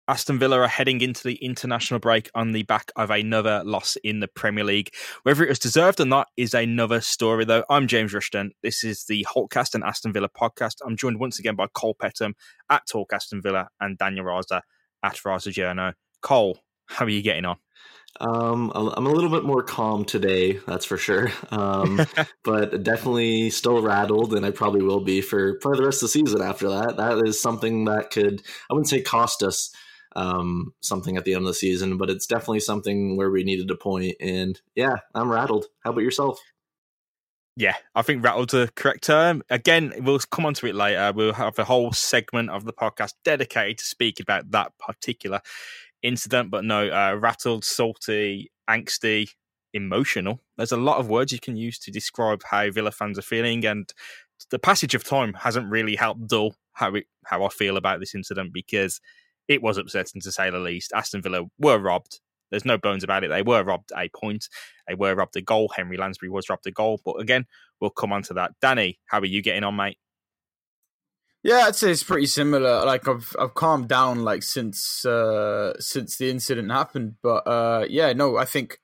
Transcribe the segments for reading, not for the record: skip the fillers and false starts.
Aston Villa are heading into the international break on the back of another loss in the Premier League. Whether it was deserved or not is another story, though. I'm James Rushton. This is the Holtcast and Aston Villa podcast. I'm joined once again by Cole Petham at Talk Aston Villa and Daniel Raza at Raza Journo. Cole, how are you getting on? I'm a little bit more calm today, that's for sure. But definitely still rattled, and I probably will be for the rest of the season after that. That is something that could, I wouldn't say cost us something at the end of the season, but it's definitely something where we needed a point. And yeah, I'm rattled. How about yourself? Yeah, I think rattled's the correct term. Again, we'll come on to it later. We'll have a whole segment of the podcast dedicated to speak about that particular incident. But no, rattled, salty, angsty, emotional. There's a lot of words you can use to describe how Villa fans are feeling, and the passage of time hasn't really helped dull how I feel about this incident, because it was upsetting to say the least. Aston Villa were robbed. There's no bones about it. They were robbed a point. They were robbed a goal. Henry Lansbury was robbed a goal. But again, we'll come on to that. Danny, how are you getting on, mate? Yeah, I'd say it's pretty similar. Like I've calmed down like since the incident happened. But yeah, no, I think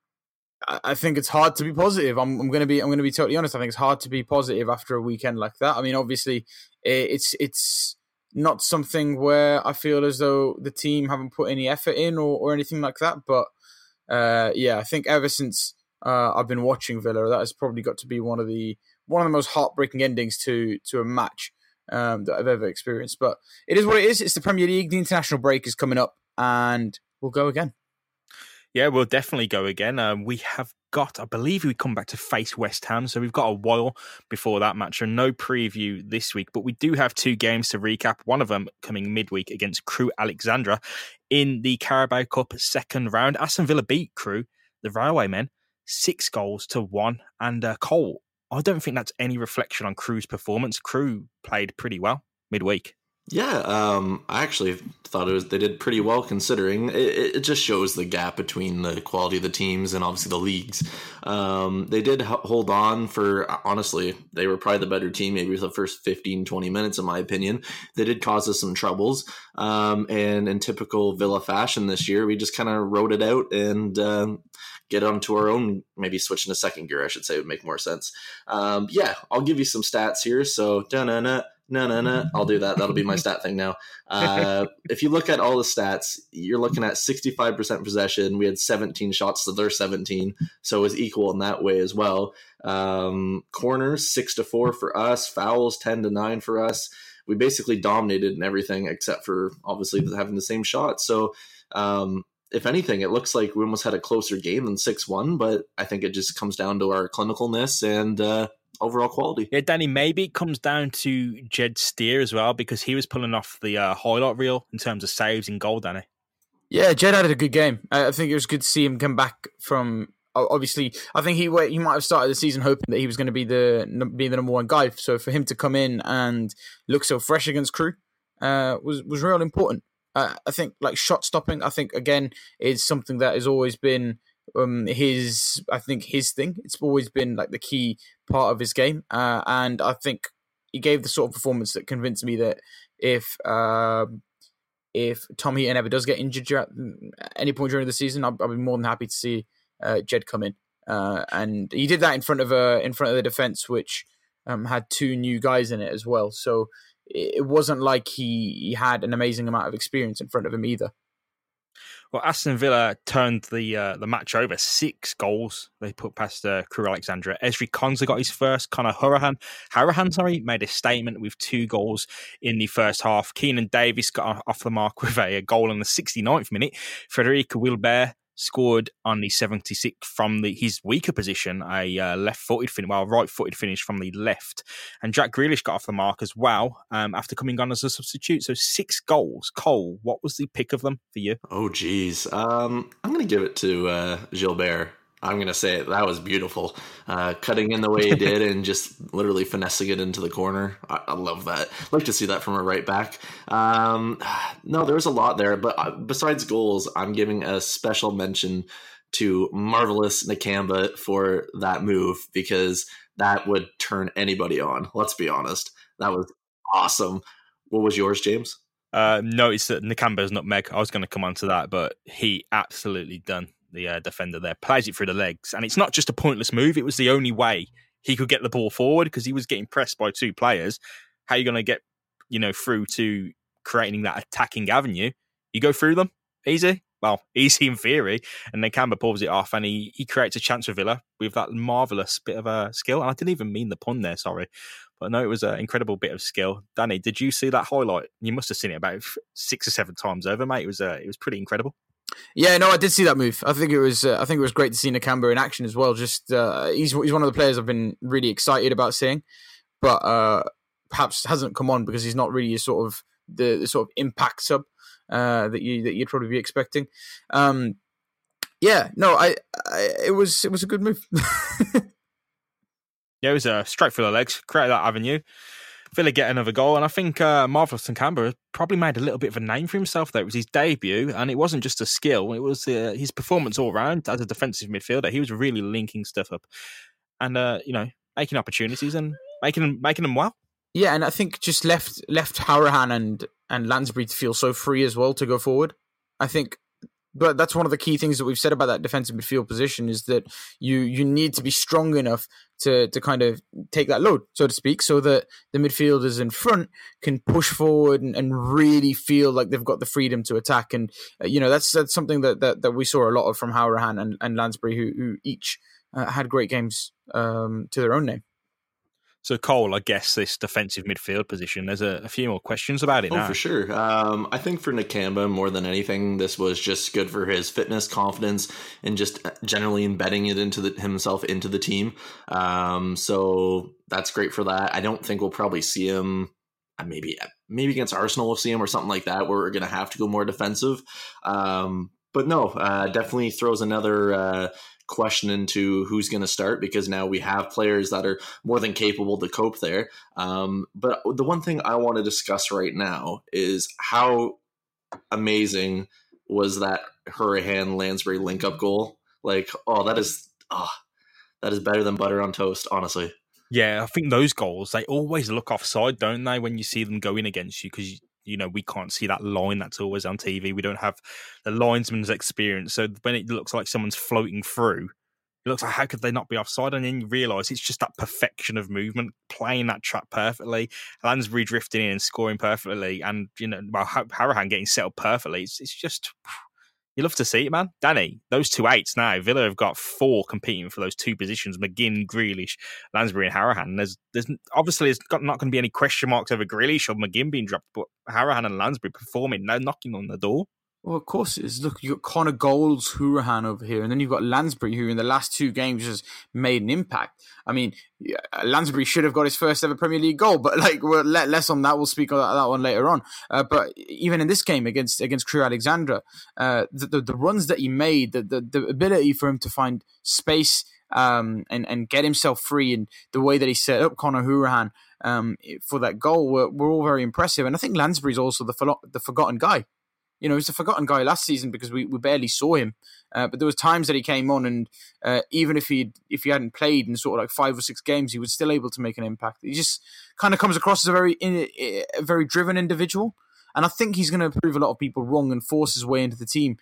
it's hard to be positive. I'm gonna be totally honest. I think it's hard to be positive after a weekend like that. I mean, obviously, it's not something where I feel as though the team haven't put any effort in or anything like that. But yeah, I think ever since I've been watching Villa, that has probably got to be one of the most heartbreaking endings to a match that I've ever experienced. But it is what it is. It's the Premier League. The international break is coming up, and we'll go again. Yeah, we'll definitely go again. We have got, I believe we come back to face West Ham, so we've got a while before that match, and no preview this week, but we do have two games to recap, one of them coming midweek against Crewe Alexandra in the Carabao Cup second round. Aston Villa beat Crewe, the Railwaymen, 6-1, and Cole, I don't think that's any reflection on Crewe's performance. Crewe played pretty well midweek. Yeah, I actually thought they did pretty well considering. It just shows the gap between the quality of the teams and obviously the leagues. They did hold on for, honestly, they were probably the better team, maybe for the first 15, 20 minutes, in my opinion. They did cause us some troubles. And in typical Villa fashion this year, we just kind of rode it out and get onto our own, maybe switch into second gear, I should say, would make more sense. Yeah, I'll give you some stats here. So, I'll do that. That'll be my stat thing now. If you look at all the stats, you're looking at 65% possession. We had 17 shots to their 17, so it was equal in that way as well. Corners 6-4 for us. Fouls 10-9 for us. We basically dominated in everything except for obviously having the same shot. So if anything, it looks like we almost had a closer game than 6-1, but I think it just comes down to our clinicalness and overall quality. Yeah, Danny, maybe it comes down to Jed Steer as well, because he was pulling off the highlight reel in terms of saves and goal, Danny. Yeah, Jed had a good game. I think it was good to see him come back from, obviously, I think he might have started the season hoping that he was going to be the number one guy. So for him to come in and look so fresh against Crewe was real important. I think like shot stopping, I think again is something that has always been his thing. It's always been like the key part of his game, and I think he gave the sort of performance that convinced me that if Tom Heaton ever does get injured at any point during the season, I'll be more than happy to see Jed come in, and he did that in front of the defense, which had two new guys in it as well. So it wasn't like he had an amazing amount of experience in front of him either. Well, Aston Villa turned the match over. 6 goals they put past Crewe Alexandra. Ezri Konsa got his first. Conor Hourihane made a statement with 2 goals in the first half. Keenan Davis got off the mark with a goal in the 69th minute. Frederic Wilbert scored on the 76th from his weaker position, a right-footed finish from the left. And Jack Grealish got off the mark as well after coming on as a substitute. So 6 goals. Cole, what was the pick of them for you? Oh, geez. I'm going to give it to Gilbert. I'm going to say it. That was beautiful. Cutting in the way he did and just literally finessing it into the corner. I love that. I'd like to see that from a right back. No, there was a lot there. But besides goals, I'm giving a special mention to Marvelous Nakamba for that move, because that would turn anybody on. Let's be honest. That was awesome. What was yours, James? Noticed that Nakamba's nutmeg. I was going to come on to that, but he absolutely done the defender there. Plays it through the legs. And it's not just a pointless move. It was the only way he could get the ball forward because he was getting pressed by two players. How are you going to get, through to creating that attacking avenue? You go through them. Easy. Well, easy in theory. And then Nakamba pulls it off and he creates a chance for Villa with that marvellous bit of a skill. And I didn't even mean the pun there, sorry. But no, it was an incredible bit of skill. Danny, did you see that highlight? You must have seen it about 6 or 7 times over, mate. It was pretty incredible. Yeah, no, I did see that move. I think it was great to see Nakamba in action as well. Just he's one of the players I've been really excited about seeing, but perhaps hasn't come on because he's not really the sort of impact sub that you'd probably be expecting. It was a good move. Yeah, it was straight through the legs, created that avenue. Villa get another goal, and I think Marvelous Nakamba probably made a little bit of a name for himself there. It was his debut, and it wasn't just a skill, it was his performance all round as a defensive midfielder. He was really linking stuff up and, making opportunities and making them well. Yeah, and I think just left Hourihane and Lansbury to feel so free as well to go forward. I think, but that's one of the key things that we've said about that defensive midfield position is that you need to be strong enough to kind of take that load, so to speak, so that the midfielders in front can push forward and really feel like they've got the freedom to attack. And that's something that we saw a lot of from Hourihane and Lansbury, who each had great games to their own name. So, Cole, I guess this defensive midfield position, there's a few more questions about it now. Oh, for sure. I think for Nakamba, more than anything, this was just good for his fitness, confidence, and just generally embedding it himself into the team. So that's great for that. I don't think we'll probably see him, maybe against Arsenal we'll see him or something like that, where we're going to have to go more defensive. But no, definitely throws another question into who's going to start, because now we have players that are more than capable to cope there. But the one thing I want to discuss right now is how amazing was that Hourihane Lansbury link up goal. That is better than butter on toast, honestly. Yeah, I think those goals, they always look offside, don't they, when you see them going against you, because we can't see that line that's always on TV. We don't have the linesman's experience. So when it looks like someone's floating through, it looks like, how could they not be offside? And then you realise it's just that perfection of movement, playing that trap perfectly, Lansbury drifting in and scoring perfectly, and, Hourihane getting set up perfectly. It's just, you love to see it, man. Danny, those 2 8s now, Villa have got 4 competing for those 2 positions, McGinn, Grealish, Lansbury and Hourihane. There's obviously not going to be any question marks over Grealish or McGinn being dropped, but Hourihane and Lansbury performing, now knocking on the door. Well, of course it is. Look, you've got Connor Gold's Hourihane over here, and then you've got Lansbury, who in the last 2 games has made an impact. I mean, Lansbury should have got his first ever Premier League goal, but less on that. We'll speak on that one later on. But even in this game against Crewe Alexandra, the runs that he made, the ability for him to find space and get himself free, and the way that he set up Connor Hourihane for that goal were all very impressive. And I think Lansbury's also the forgotten guy. He was a forgotten guy last season because we barely saw him. But there was times that he came on, and even if he hadn't played in sort of like 5 or 6 games, he was still able to make an impact. He just kind of comes across as a very driven individual. And I think he's going to prove a lot of people wrong and force his way into the team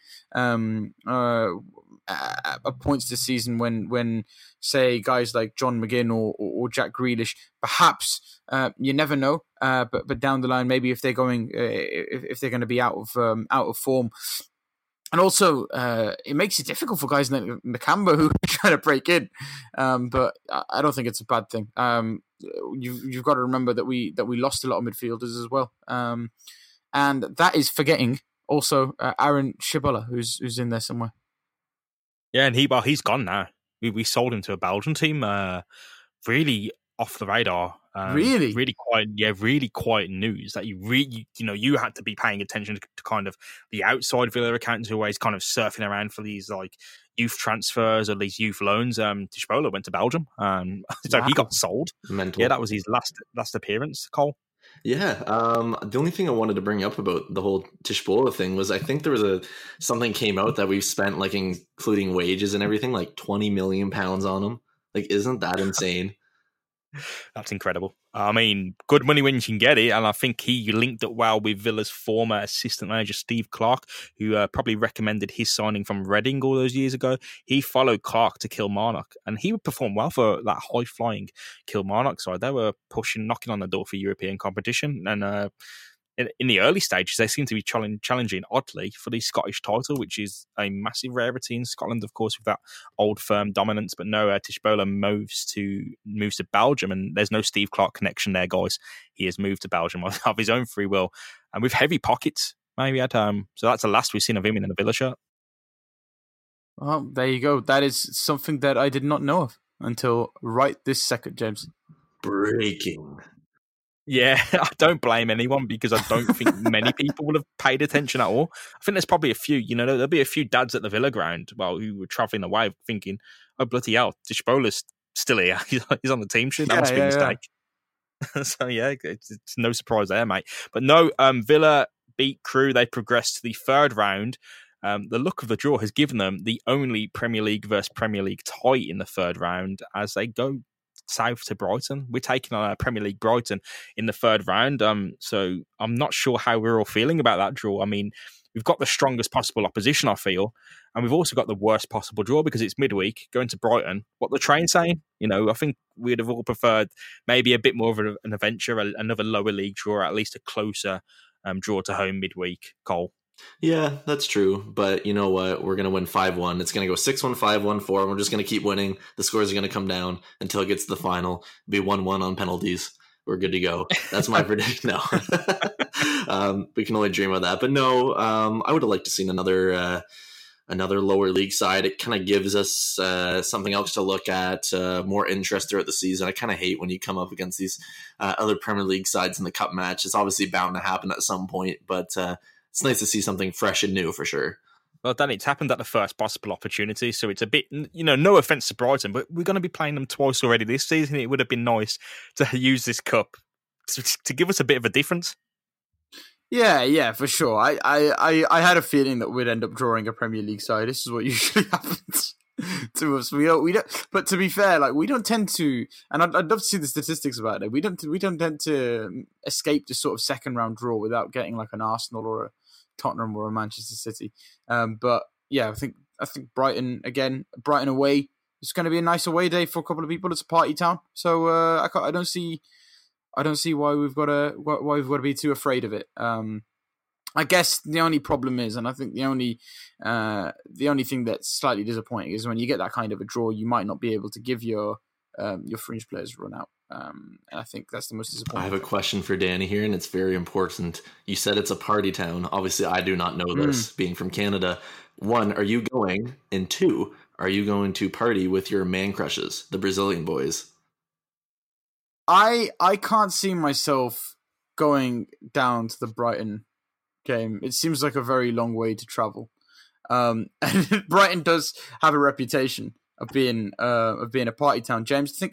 at points this season when say guys like John McGinn or Jack Grealish, perhaps you never know, but down the line, maybe if they're going to be out of form. And also, it makes it difficult for guys like Nakamba who are trying to break in. But I don't think it's a bad thing. You've got to remember that we lost a lot of midfielders as well. And that is forgetting also Aaron Shibboleth, who's in there somewhere. Yeah, and he's gone now. We sold him to a Belgian team. Really off the radar. Really quiet news that you had to be paying attention to kind of the outside Villa accountants who are always kind of surfing around for these like youth transfers or these youth loans. Tishbola went to Belgium, so he got sold. Mental. Yeah, that was his last appearance. Cole. Yeah, the only thing I wanted to bring up about the whole Tishbola thing was I think there was something came out that we've spent, like including wages and everything, like £20 million on him. Like, isn't that insane? That's incredible. I mean, good money when you can get it, and I think he linked up well with Villa's former assistant manager, Steve Clarke, who probably recommended his signing from Reading all those years ago. He followed Clarke to Kilmarnock, and he would perform well for that high-flying Kilmarnock side. They were knocking on the door for European competition, and in the early stages, they seem to be challenging oddly for the Scottish title, which is a massive rarity in Scotland, of course, with that old firm dominance. But no, Tishbola moves to Belgium, and there's no Steve Clarke connection there, guys. He has moved to Belgium of his own free will, and with heavy pockets, maybe at so that's the last we've seen of him in a Villa shirt. Well, there you go. That is something that I did not know of until right this second, James. Breaking. Yeah, I don't blame anyone because I don't think many people would have paid attention at all. I think there's probably a few, there'll be a few dads at the Villa ground who were travelling away thinking, oh, bloody hell, Tishbola's still here. He's on the team sheet. That must be a mistake. Yeah. So, yeah, it's no surprise there, mate. But no, Villa beat Crewe. They progressed to the third round. The look of the draw has given them the only Premier League versus Premier League tie in the third round as they go south to Brighton. We're taking on Premier League Brighton in the third round. So I'm not sure how we're all feeling about that draw. I mean, we've got the strongest possible opposition, I feel, and we've also got the worst possible draw because it's midweek going to Brighton. What the train saying? I think we'd have all preferred maybe a bit more of an adventure, another lower league draw, or at least a closer draw to home midweek. Cole. Yeah, that's true. But you know what? We're going to win 5-1. It's going to go 6-1, 5-1, 4. And we're just going to keep winning. The scores are going to come down until it gets to the final. It'll be 1-1 on penalties. We're good to go. That's my prediction. No. We can only dream of that. But no, I would have liked to see another lower league side. It kind of gives us something else to look at, more interest throughout the season. I kind of hate when you come up against these other Premier League sides in the cup match. It's obviously bound to happen at some point, but it's nice to see something fresh and new for sure. Well, Dan, it's happened at the first possible opportunity, so it's a bit, no offence to Brighton, but we're going to be playing them twice already this season. It would have been nice to use this cup to give us a bit of a difference. Yeah, for sure. I had a feeling that we'd end up drawing a Premier League side. This is what usually happens to us. We don't. But to be fair, we don't tend to. And I'd love to see the statistics about it. We don't tend to escape the sort of second round draw without getting like an Arsenal or a Tottenham or a Manchester City. But yeah, I think Brighton again. Brighton away. It's going to be a nice away day for a couple of people. It's a party town, so I don't see why we've got to be too afraid of it. I guess the only problem is, and I think the only thing that's slightly disappointing is when you get that kind of a draw, you might not be able to give your fringe players a run out. And I think that's the most disappointing. I have a question for Danny here, and it's very important. You said it's a party town. Obviously, I do not know this, being from Canada. 1, are you going? And 2, are you going to party with your man crushes, the Brazilian boys? I can't see myself going down to the Brighton game. It seems like a very long way to travel. And Brighton does have a reputation of being a party town. James, I think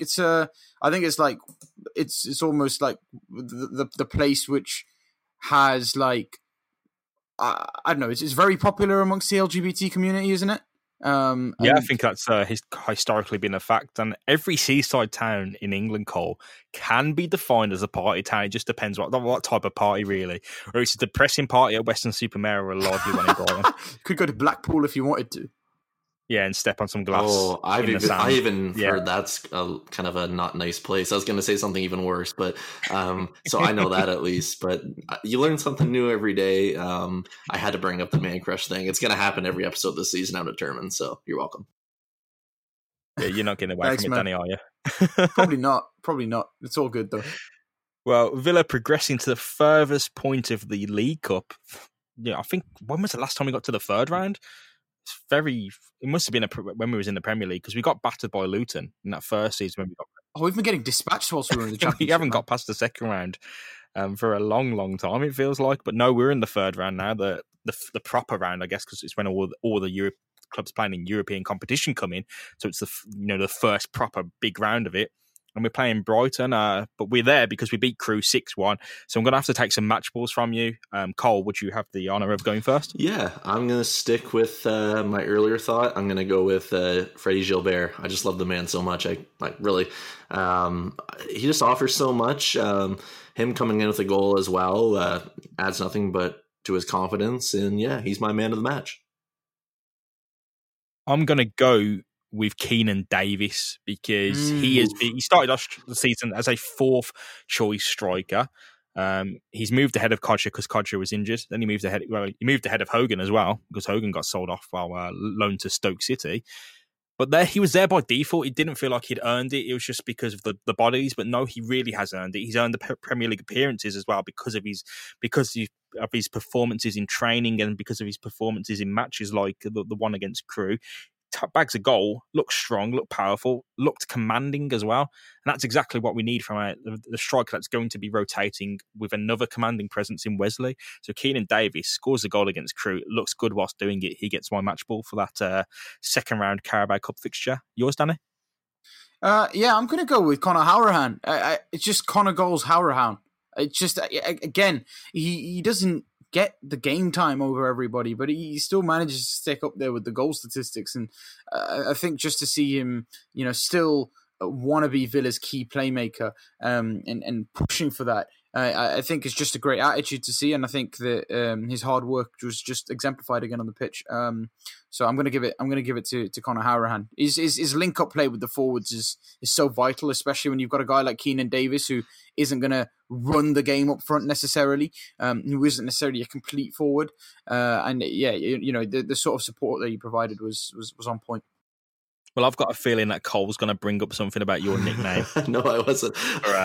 it's almost like the place which has like I don't know. It's very popular amongst the LGBT community, isn't it? I think that's historically been a fact. And every seaside town in England, Cole, can be defined as a party town. It just depends what type of party, really. Or it's a depressing party at Weston-super-Mare or a lively one in Brighton. Could go to Blackpool if you wanted to. Yeah, and step on some glass. Oh, I even heard that's kind of a not nice place. I was going to say something even worse, but so I know that at least. But you learn something new every day. I had to bring up the man crush thing. It's going to happen every episode this season, I'm determined. So you're welcome. Yeah, you're not getting away from it, Danny, are you? Probably not. It's all good though. Well, Villa progressing to the furthest point of the League Cup. Yeah, I think when was the last time we got to the third round? It must have been when we was in the Premier League because we got battered by Luton in that first season when we got. Oh, we've been getting dispatched whilst we were in the Championship. We haven't got past the second round for a long time. It feels like, but no, we're in the third round now. The proper round, I guess, because it's when all the clubs playing in European competition come in. So it's the first proper big round of it. and we're playing Brighton, but we're there because we beat Crewe 6-1. So I'm going to have to take some match balls from you. Cole, would you have the honour of going first? Yeah, I'm going to stick with my earlier thought. I'm going to go with Freddie Gilbert. I just love the man so much. I really, he just offers so much. Him coming in with a goal as well adds nothing but to his confidence. And yeah, he's my man of the match. I'm going to go with Keenan Davis because he started off the season as a fourth choice striker. He's moved ahead of Kodjia because Kodjia was injured. Then he moved ahead of Hogan as well because Hogan got sold off while loaned to Stoke City. But he was there by default. It didn't feel like he'd earned it. It was just because of the bodies. But no, he really has earned it. He's earned the Premier League appearances as well because of his performances in training and because of his performances in matches like the one against Crewe. Bags a goal, looked strong, looked powerful, looked commanding as well. And that's exactly what we need from the striker that's going to be rotating with another commanding presence in Wesley. So Keenan Davis scores a goal against Crewe, looks good whilst doing it. He gets my match ball for that second round Carabao Cup fixture. Yours, Danny? Yeah, I'm going to go with Conor Hourihane. It's just Conor goals Hourihane. It's just, again, he doesn't get the game time over everybody, but he still manages to stick up there with the goal statistics. And I think just to see him, still want to be Villa's key playmaker and pushing for that, I think it's just a great attitude to see. And I think that his hard work was just exemplified again on the pitch. So I'm going to give it to Conor Hourihane. His link up play with the forwards is so vital, especially when you've got a guy like Keenan Davis who isn't going to run the game up front necessarily, who isn't necessarily a complete forward. And yeah, the sort of support that he provided was on point. Well, I've got a feeling that Cole's going to bring up something about your nickname. No, I wasn't.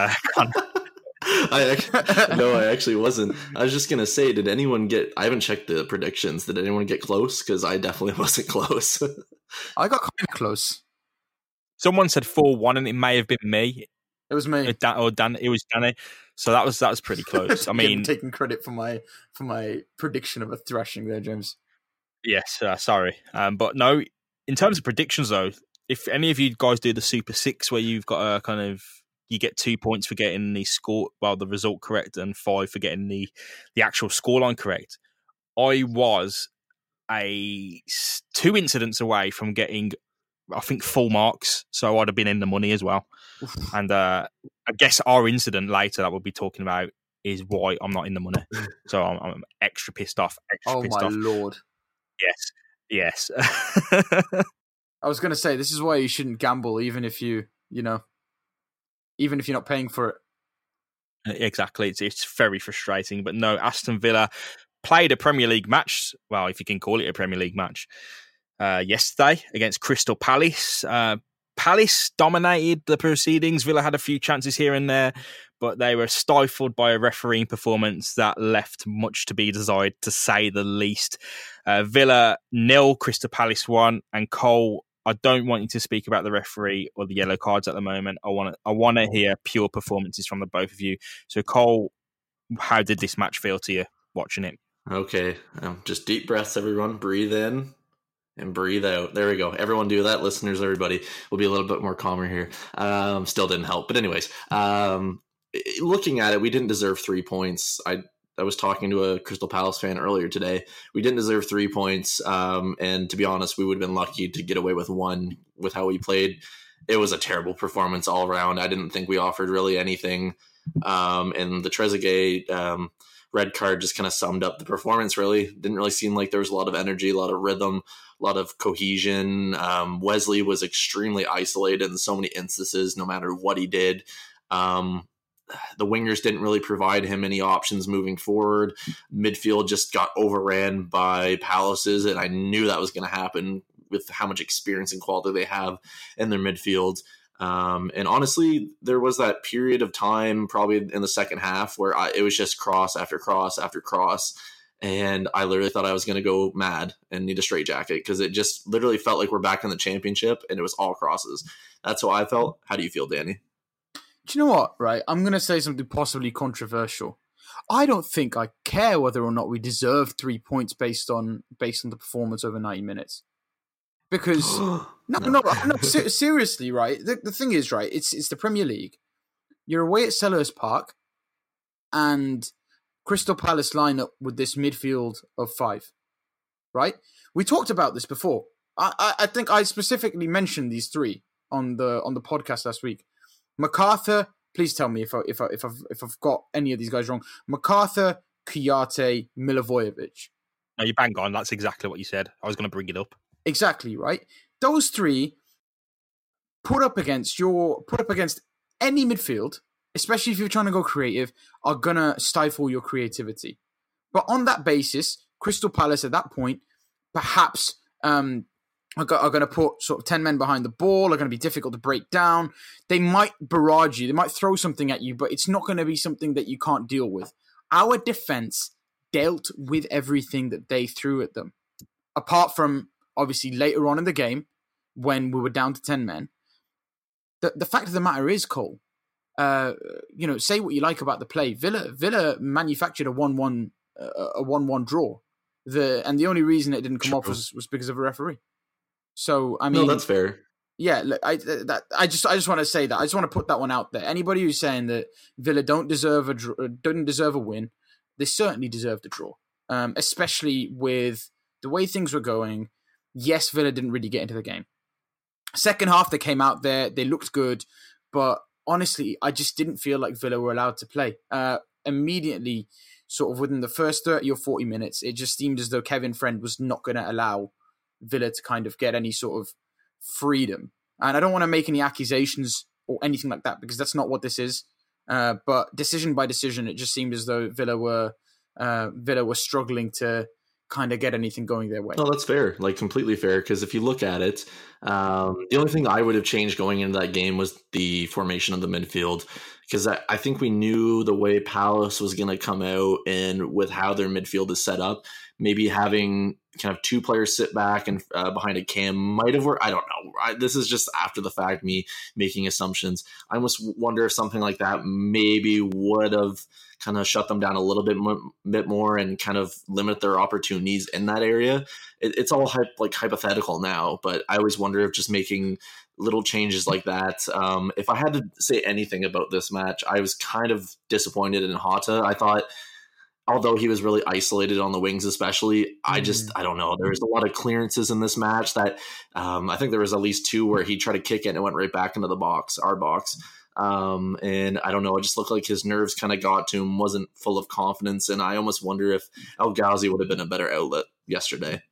I actually wasn't. I was just going to say, did anyone get... I haven't checked the predictions. Did anyone get close? Because I definitely wasn't close. I got kind of close. Someone said 4-1 and it may have been me. It was me. It was Danny. So that was pretty close. I mean, taking credit for my prediction of a thrashing there, James. Yes, sorry. But no, in terms of predictions though, if any of you guys do the Super 6 where you've got a kind of... You get 2 points for getting the result correct, and 5 for getting the actual scoreline correct. I was 2 incidents away from getting, I think, full marks, so I'd have been in the money as well. Oof. And I guess our incident later that we'll be talking about is why I'm not in the money. So I'm extra pissed off. Oh my Lord! Yes. I was going to say, this is why you shouldn't gamble, even if you're not paying for it. Exactly. It's very frustrating. But no, Aston Villa played a Premier League match, well, if you can call it a Premier League match, yesterday against Crystal Palace. Palace dominated the proceedings. Villa had a few chances here and there, but they were stifled by a refereeing performance that left much to be desired, to say the least. Villa 0, Crystal Palace 1, and Cole, I don't want you to speak about the referee or the yellow cards at the moment. I want to hear pure performances from the both of you. So, Cole, how did this match feel to you watching it? Okay, just deep breaths, everyone. Breathe in and breathe out. There we go. Everyone do that. Listeners, everybody will be a little bit more calmer here. Still didn't help. But anyways, looking at it, we didn't deserve 3 points. I was talking to a Crystal Palace fan earlier today. We didn't deserve 3 points. And to be honest, we would have been lucky to get away with 1 with how we played. It was a terrible performance all around. I didn't think we offered really anything. And the Trezeguet red card just kind of summed up the performance, really. Didn't really seem like there was a lot of energy, a lot of rhythm, a lot of cohesion. Wesley was extremely isolated in so many instances, no matter what he did. The wingers didn't really provide him any options moving forward. Midfield just got overran by Palaces, and I knew that was going to happen with how much experience and quality they have in their midfield. And honestly, there was that period of time, probably in the second half, where it was just cross after cross after cross. And I literally thought I was going to go mad and need a straitjacket because it just literally felt like we're back in the championship and it was all crosses. That's how I felt. How do you feel, Danny? Do you know what, right? I'm going to say something possibly controversial. I don't think I care whether or not we deserve 3 points based on the performance over 90 minutes. because no, seriously, right? The thing is, right? It's the Premier League. You're away at Selhurst Park, and Crystal Palace line up with this midfield of 5, right? We talked about this before. I think I specifically mentioned these 3 on the podcast last week. MacArthur, please tell me if I've got any of these guys wrong. MacArthur, Kouyaté, Milivojevic. No, you bang on. That's exactly what you said. I was going to bring it up. Exactly, right? Those 3 put up against any midfield, especially if you're trying to go creative, are gonna stifle your creativity. But on that basis, Crystal Palace at that point perhaps are going to put sort of 10 men behind the ball, are going to be difficult to break down. They might barrage you, they might throw something at you, but it's not going to be something that you can't deal with. Our defense dealt with everything that they threw at them. Apart from, obviously, later on in the game, when we were down to 10 men. The fact of the matter is, Cole, say what you like about the play. Villa manufactured a 1-1 draw. And the only reason it didn't come off was because of a referee. So I mean, no, that's fair. Yeah, I just want to say that. I just want to put that one out there. Anybody who's saying that Villa didn't deserve a win, they certainly deserved a draw. Especially with the way things were going. Yes, Villa didn't really get into the game. Second half, they came out there, they looked good, but honestly, I just didn't feel like Villa were allowed to play. Immediately, sort of within the first 30 or 40 minutes, it just seemed as though Kevin Friend was not going to allow Villa to kind of get any sort of freedom. And I don't want to make any accusations or anything like that, because that's not what this is. But decision by decision, it just seemed as though Villa were struggling to kind of get anything going their way. No, that's fair. Like, completely fair. Because if you look at it, the only thing I would have changed going into that game was the formation of the midfield. Because I think we knew the way Palace was going to come out, and with how their midfield is set up, maybe having kind of 2 players sit back and behind a cam might have worked. I don't know. This is just after the fact, me making assumptions. I almost wonder if something like that maybe would have kind of shut them down a little bit more and kind of limit their opportunities in that area. It's all hypothetical now, but I always wonder if just making little changes like that. If I had to say anything about this match, I was kind of disappointed in Jota. I thought, although he was really isolated on the wings especially, I don't know. There was a lot of clearances in this match that I think there was at least 2 where he tried to kick it and it went right back into the box, our box. And I don't know, it just looked like his nerves kind of got to him, wasn't full of confidence, and I almost wonder if El Ghazi would have been a better outlet yesterday.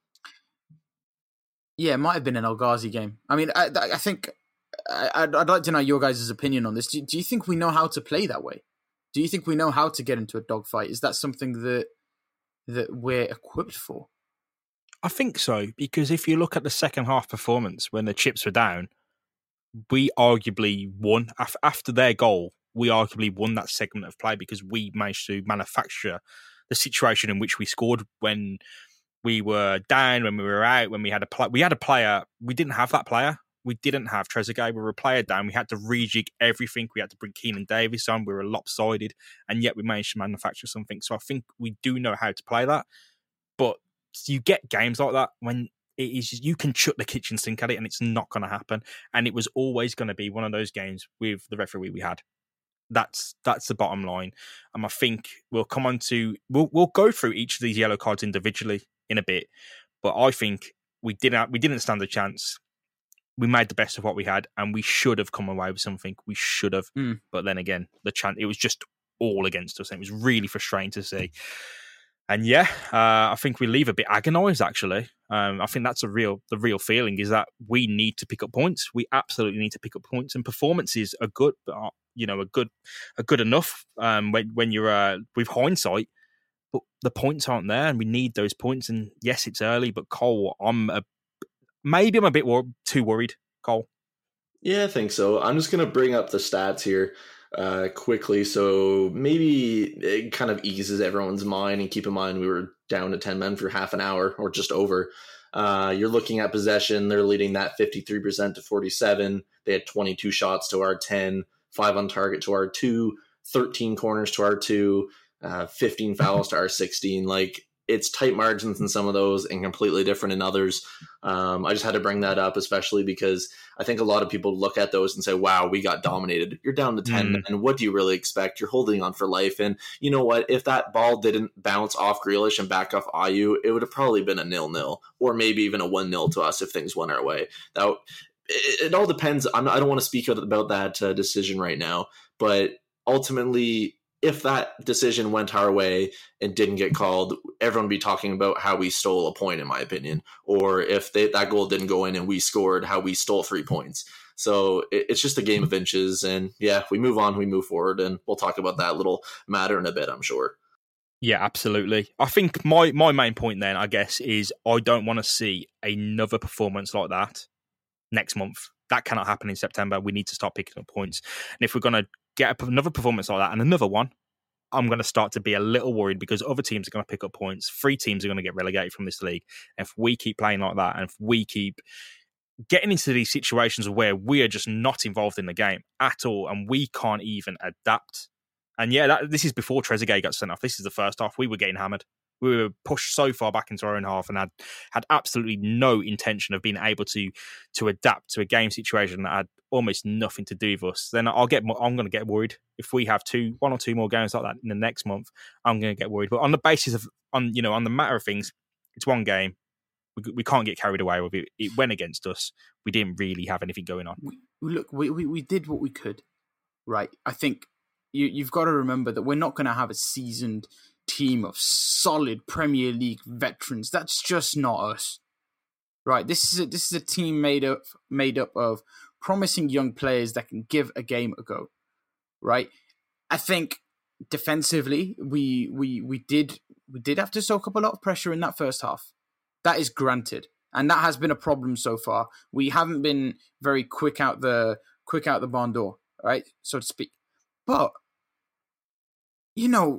Yeah, it might have been an El Ghazi game. I mean, I think I'd like to know your guys' opinion on this. Do you think we know how to play that way? Do you think we know how to get into a dogfight? Is that something that we're equipped for? I think so, because if you look at the second half performance when the chips were down, we arguably won. After their goal, we arguably won that segment of play because we managed to manufacture the situation in which we scored when we were down, when we were out, when we had a player. We didn't have that player. We didn't have Trezeguet. We were a player down. We had to rejig everything. We had to bring Keenan Davis on. We were lopsided, and yet we managed to manufacture something. So I think we do know how to play that. But you get games like that when it is you can chuck the kitchen sink at it, and it's not going to happen. And it was always going to be one of those games with the referee we had. That's the bottom line. And I think we'll come on to we'll go through each of these yellow cards individually in a bit. But I think we didn't stand a chance. We made the best of what we had, and we should have come away with something. We should have. But then again, it was just all against us. And it was really frustrating to see. And yeah, I think we leave a bit agonised, actually. I think that's the real feeling is that we need to pick up points. We absolutely need to pick up points, and performances are good, are good enough when you're with hindsight. But the points aren't there, and we need those points. And yes, it's early, but Cole, I'm a bit too worried, Cole. Yeah, I think so. I'm just going to bring up the stats here quickly, so maybe it kind of eases everyone's mind. And keep in mind, we were down to 10 men for half an hour or just over. You're looking at possession. They're leading that 53% to 47. They had 22 shots to our 10, 5 on target to our 2, 13 corners to our 2, 15 fouls to our 16. Like, it's tight margins in some of those and completely different in others. I just had to bring that up, especially because I think a lot of people look at those and say, wow, we got dominated. You're down to 10, and what do you really expect? You're holding on for life. And you know what? If that ball didn't bounce off Grealish and back off Ayew, it would have probably been a 0-0 or maybe even a 1-0 to us if things went our way. It all depends. I don't want to speak about that decision right now, but ultimately, if that decision went our way and didn't get called, everyone would be talking about how we stole a point, in my opinion. Or if that goal didn't go in and we scored, how we stole 3 points. So it's just a game of inches. And yeah, we move on, we move forward, and we'll talk about that little matter in a bit, I'm sure. Yeah, absolutely. I think my main point then, I guess, is I don't want to see another performance like that next month. That cannot happen in September. We need to start picking up points. And if we're going to get another performance like that and another one, I'm going to start to be a little worried because other teams are going to pick up points. 3 teams are going to get relegated from this league. And if we keep playing like that, and if we keep getting into these situations where we are just not involved in the game at all, and we can't even adapt. And yeah, this is before Trezeguet got sent off. This is the first half. We were getting hammered. We were pushed so far back into our own half and had absolutely no intention of being able to adapt to a game situation that had almost nothing to do with us. Then I'm going to get worried if we have 1 or 2 more games like that in the next month. I'm going to get worried. But on the basis of on the matter of things, it's one game. We can't get carried away with it. It went against us. We didn't really have anything going on. We did what we could, right? I think you've got to remember that we're not going to have a seasoned team of solid Premier League veterans. That's just not us, right? This is a team made up of promising young players that can give a game a go, right? I think defensively we did have to soak up a lot of pressure in that first half. That is granted, and that has been a problem so far. We haven't been very quick out the barn door, right, so to speak. But you know,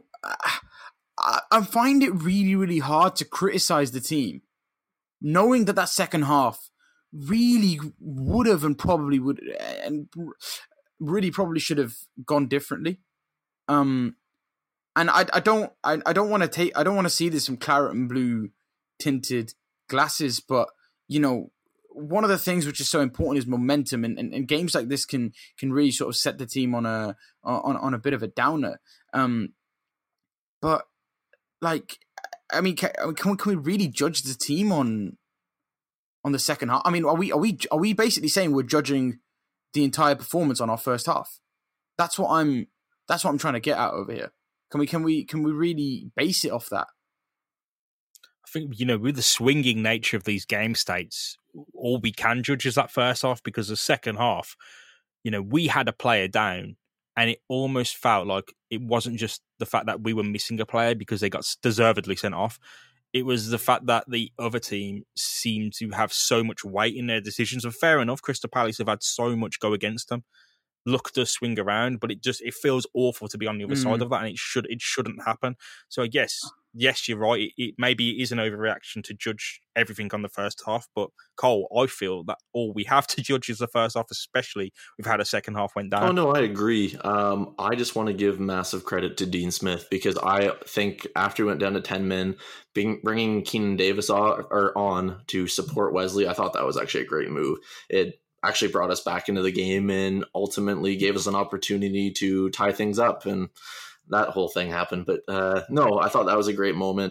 I find it really, really hard to criticize the team, knowing that second half really would have and probably would and really probably should have gone differently. And I don't want to see this from claret and blue tinted glasses, but you know, one of the things which is so important is momentum, and games like this can really sort of set the team on a bit of a downer. But like, I mean, can we really judge the team on the second half? I mean, are we basically saying we're judging the entire performance on our first half? That's what I'm trying to get out over here. Can we really base it off that? I think, you know, with the swinging nature of these game states, all we can judge is that first half, because the second half, you know, we had a player down, and it almost felt like it wasn't just the fact that we were missing a player because they got deservedly sent off. It was the fact that the other team seemed to have so much weight in their decisions. And fair enough, Crystal Palace have had so much go against them. Luck does swing around, but it feels awful to be on the other side of that, and it shouldn't happen. So I guess, yes, you're right. It maybe it is an overreaction to judge everything on the first half, but Cole, I feel that all we have to judge is the first half, especially we've had a second half went down. Oh no, I agree. I just want to give massive credit to Dean Smith, because I think after we went down to 10 men, bringing Keenan Davis on to support Wesley, I thought that was actually a great move. It actually brought us back into the game and ultimately gave us an opportunity to tie things up, and that whole thing happened. But no, I thought that was a great moment.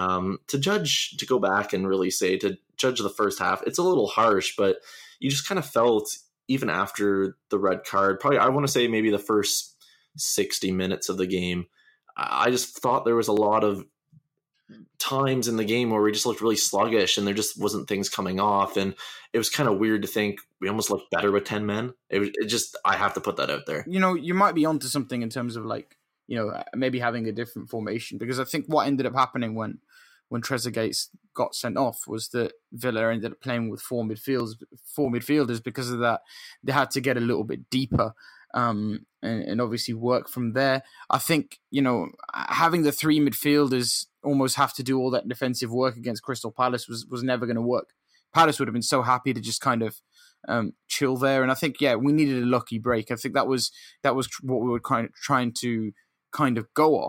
To go back and really say, to judge the first half, it's a little harsh, but you just kind of felt, even after the red card, probably I want to say maybe the first 60 minutes of the game, I just thought there was a lot of times in the game where we just looked really sluggish and there just wasn't things coming off, and it was kind of weird to think we almost looked better with 10 men. It just, I have to put that out there. You know, you might be onto something in terms of, like, you know, maybe having a different formation, because I think what ended up happening when Trezeguet got sent off was that Villa ended up playing with four midfielders. Because of that, they had to get a little bit deeper and obviously work from there. I think, you know, having the 3 midfielders almost have to do all that defensive work against Crystal Palace was never going to work. Palace would have been so happy to just kind of chill there, and I think, yeah, we needed a lucky break. I think that was what we were kind of trying to kind of go off.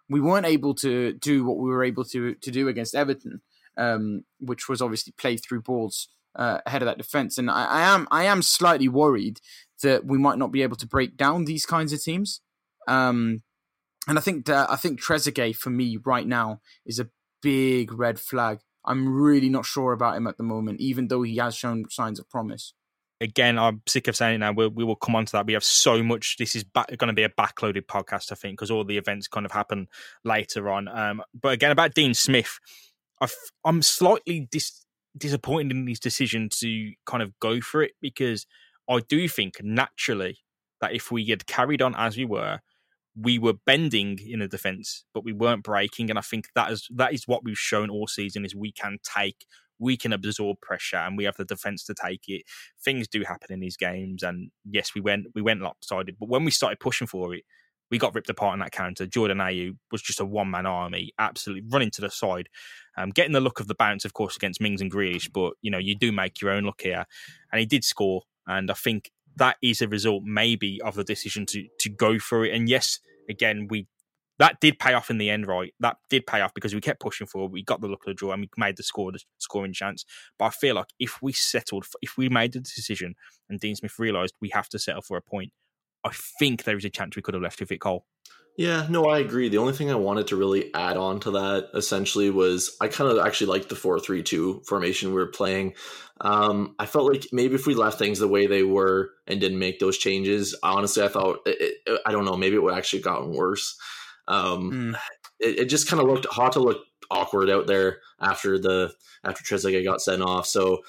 we weren't able to do what we were able to do against Everton, which was obviously play through balls ahead of that defense. And I am slightly worried that we might not be able to break down these kinds of teams. And I think Trezeguet for me right now is a big red flag. I'm really not sure about him at the moment, even though he has shown signs of promise. Again, I'm sick of saying it now. We will come on to that. We have so much. This is going to be a backloaded podcast, I think, because all the events kind of happen later on. But again, about Dean Smith, I'm slightly disappointed in his decision to kind of go for it, because I do think naturally that if we had carried on as we were bending in the defence, but we weren't breaking. And I think that is what we've shown all season, is we can absorb pressure, and we have the defence to take it. Things do happen in these games, and yes, we went lopsided. But when we started pushing for it, we got ripped apart in that counter. Jordan Ayew was just a one-man army, absolutely running to the side, getting the look of the bounce, of course, against Mings and Grealish. But you do make your own luck here, and he did score. And I think that is a result maybe of the decision to go for it. And yes, again, that did pay off in the end, right? That did pay off because we kept pushing forward. We got the look of the draw, and we made the scoring chance. But I feel like if we made the decision and Dean Smith realised we have to settle for a point, I think there is a chance we could have left with it, Cole. Yeah, no, I agree. The only thing I wanted to really add on to that essentially was I kind of actually liked the 4-3-2 formation we were playing. I felt like maybe if we left things the way they were and didn't make those changes, honestly, I thought, I don't know, maybe it would actually gotten worse. It just kind of looked awkward out there after Trezeguet got sent off. So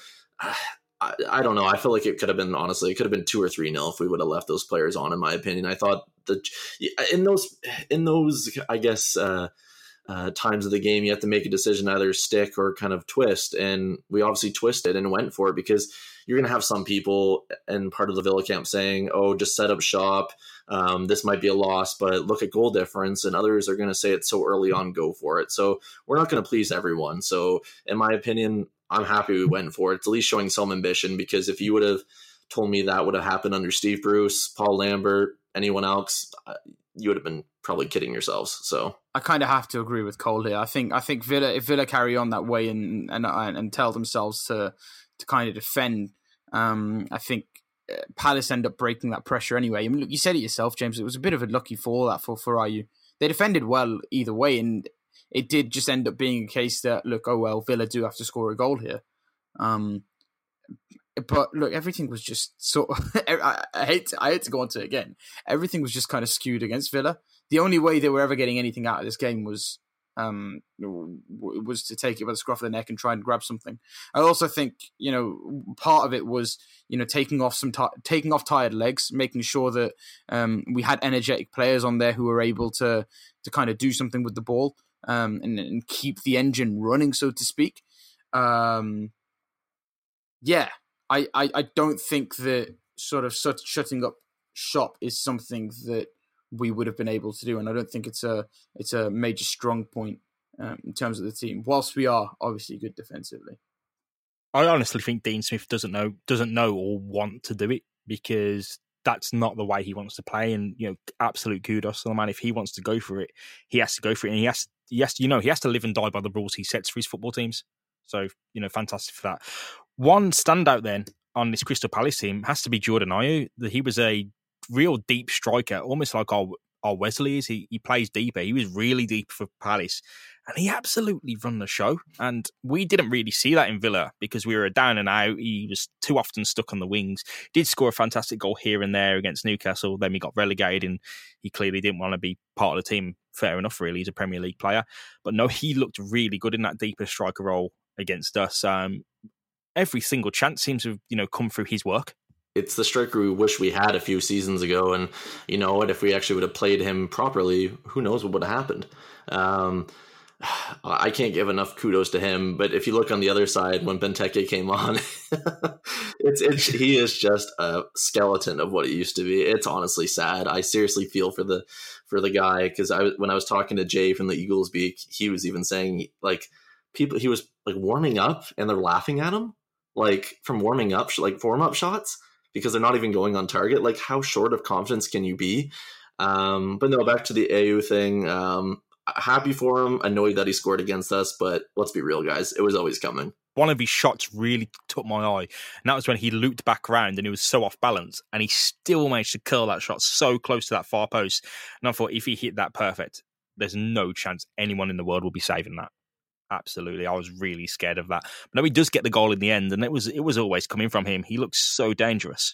I don't know. I feel like it could have been 2 or 3-0 if we would have left those players on, in my opinion. I thought that in those, I guess, times of the game, you have to make a decision, either stick or kind of twist. And we obviously twisted and went for it, because you're going to have some people and part of the Villa camp saying, oh, just set up shop. This might be a loss, but look at goal difference. And others are going to say it's so early on, go for it. So we're not going to please everyone. So in my opinion, I'm happy we went for it. It's at least showing some ambition, because if you would have told me that would have happened under Steve Bruce, Paul Lambert, anyone else, you would have been probably kidding yourselves. So I kind of have to agree with Cole here. I think Villa, if Villa carry on that way and tell themselves to kind of defend, I think Palace end up breaking that pressure anyway. I mean, look, you said it yourself, James. It was a bit of a lucky fall that for Ayew. They defended well either way, and it did just end up being a case that, look, oh well, Villa do have to score a goal here. But look, everything was just sort of, I hate to go on to it again. Everything was just kind of skewed against Villa. The only way they were ever getting anything out of this game was to take it by the scruff of the neck and try and grab something. I also think, part of it was, taking off tired legs, making sure that we had energetic players on there who were able to kind of do something with the ball. And keep the engine running, so to speak. I don't think that sort of shutting up shop is something that we would have been able to do, and I don't think it's a major strong point in terms of the team. Whilst we are obviously good defensively, I honestly think Dean Smith doesn't know or want to do it, because that's not the way he wants to play. And absolute kudos to the man. If he wants to go for it, he has to go for it, and he has to live and die by the rules he sets for his football teams. So, fantastic for that. One standout then on this Crystal Palace team has to be Jordan Ayew. He was a real deep striker, almost like our Wesley is. He plays deeper. He was really deep for Palace, and he absolutely run the show. And we didn't really see that in Villa, because we were down and out. He was too often stuck on the wings. Did score a fantastic goal here and there against Newcastle. Then we got relegated, and he clearly didn't want to be part of the team. Fair enough, really. He's a Premier League player. But no, he looked really good in that deeper striker role against us. Every single chance seems to have, come through his work. It's the striker we wish we had a few seasons ago. And you know what, if we actually would have played him properly, who knows what would have happened. I can't give enough kudos to him, but if you look on the other side, when Benteke came on, he is just a skeleton of what it used to be. It's honestly sad. I seriously feel for the guy, because when I was talking to Jay from the Eagles Beak, he was even saying he was warming up and they're laughing at him from warming up, warm up shots, because they're not even going on target. How short of confidence can you be? But no, back to the Ayew thing. happy for him, annoyed that he scored against us, but let's be real, guys. It was always coming. One of his shots really took my eye, and that was when he looped back around and he was so off balance, and he still managed to curl that shot so close to that far post. And I thought, if he hit that perfect, there's no chance anyone in the world will be saving that. Absolutely. I was really scared of that. But no, he does get the goal in the end, and it was always coming from him. He looks so dangerous.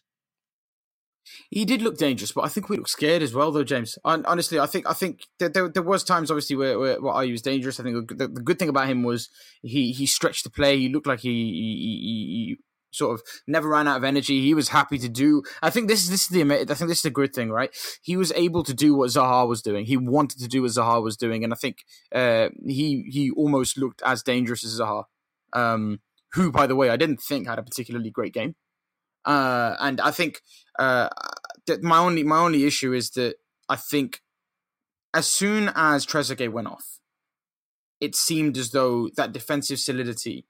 He did look dangerous, but I think we looked scared as well, though, James. Honestly, I think there was times, obviously, where Ayew was dangerous. I think the good thing about him was he stretched the play. He looked like he sort of never ran out of energy. He was happy to do. I think this is the good thing, right? He was able to do what Zaha was doing. He wanted to do what Zaha was doing, and I think he almost looked as dangerous as Zaha, who, by the way, I didn't think had a particularly great game. And I think that my only issue is that I think as soon as Trezeguet went off, it seemed as though that defensive solidity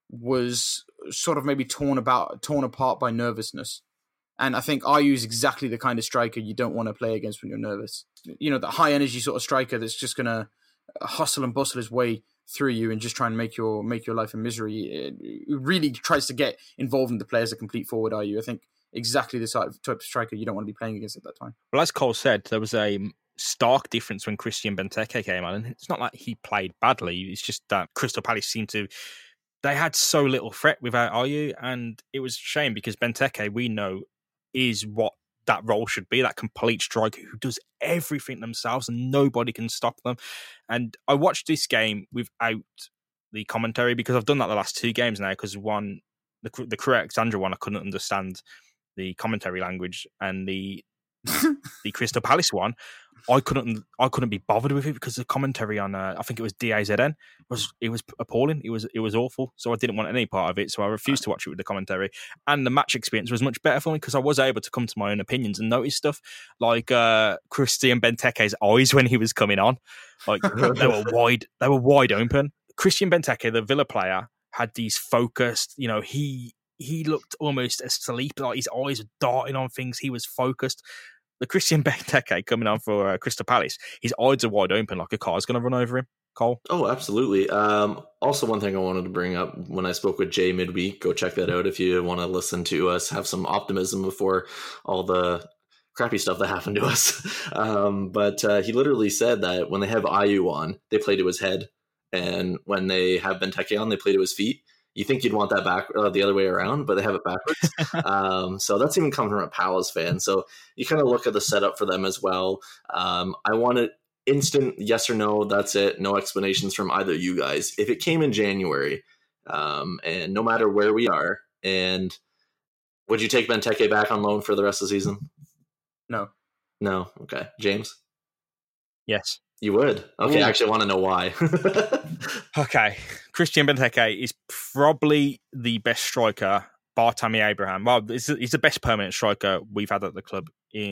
was sort of maybe torn apart by nervousness. And I think Ayew is exactly the kind of striker you don't want to play against when you're nervous. You know, the high energy sort of striker that's just going to hustle and bustle his way through you and just try and make your life a misery. It really tries to get involved in the play as a complete forward, Ayew. I think exactly the type of striker you don't want to be playing against at that time. Well, as Cole said, there was a stark difference when Christian Benteke came on, and it's not like he played badly. It's just that Crystal Palace they had so little threat without Ayew, and it was a shame because Benteke, we know, is what that role should be, that complete striker who does everything themselves and nobody can stop them. And I watched this game without the commentary because I've done that the last 2 games now, because one, the correct Alexandra one, I couldn't understand the commentary language, and the Crystal Palace one, I couldn't be bothered with it because the commentary on I think it was DAZN was appalling. It was awful. So I didn't want any part of it. So I refused to watch it with the commentary. And the match experience was much better for me because I was able to come to my own opinions and notice stuff like Christian Benteke's eyes when he was coming on. Like they were wide open. Christian Benteke, the Villa player, had these focused. You know, he looked almost asleep. Like his eyes were darting on things. He was focused. The Christian Benteke coming on for Crystal Palace, his eyes are wide open like a car's going to run over him. Cole? Oh, absolutely. Also, one thing I wanted to bring up when I spoke with Jay midweek, go check that out if you want to listen to us have some optimism before all the crappy stuff that happened to us. But he literally said that when they have Ayew on, they play to his head. And when they have Benteke on, they play to his feet. You think you'd want that back the other way around, but they have it backwards. So that's even coming from a Palace fan. So you kind of look at the setup for them as well. I want it instant yes or no. That's it. No explanations from either of you guys. If it came in January, and no matter where we are, and would you take Benteke back on loan for the rest of the season? No. No. Okay. James? Yes. You would? Okay, I actually want to know why. Okay. Christian Benteke is probably the best striker, bar Tammy Abraham. Well, he's the best permanent striker we've had at the club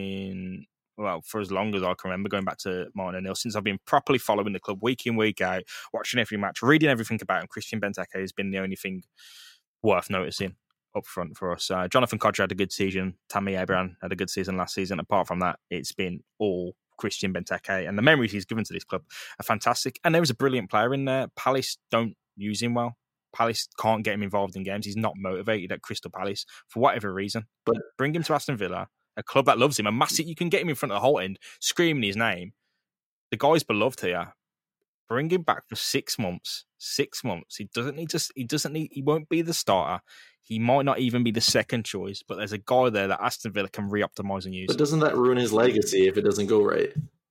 for as long as I can remember, going back to Martin O'Neill, since I've been properly following the club week in, week out, watching every match, reading everything about him. Christian Benteke has been the only thing worth noticing up front for us. Jonathan Kodjia had a good season. Tammy Abraham had a good season last season. Apart from that, it's been all Christian Benteke, and the memories he's given to this club are fantastic. And there was a brilliant player in there. Palace don't use him well. Palace can't get him involved in games. He's not motivated at Crystal Palace for whatever reason. But bring him to Aston Villa, a club that loves him, a massive. You can get him in front of the whole end, screaming his name. The guy's beloved here. Bring him back for 6 months. 6 months. He won't be the starter. He might not even be the second choice, but there's a guy there that Aston Villa can re-optimize and use. But doesn't that ruin his legacy if it doesn't go right?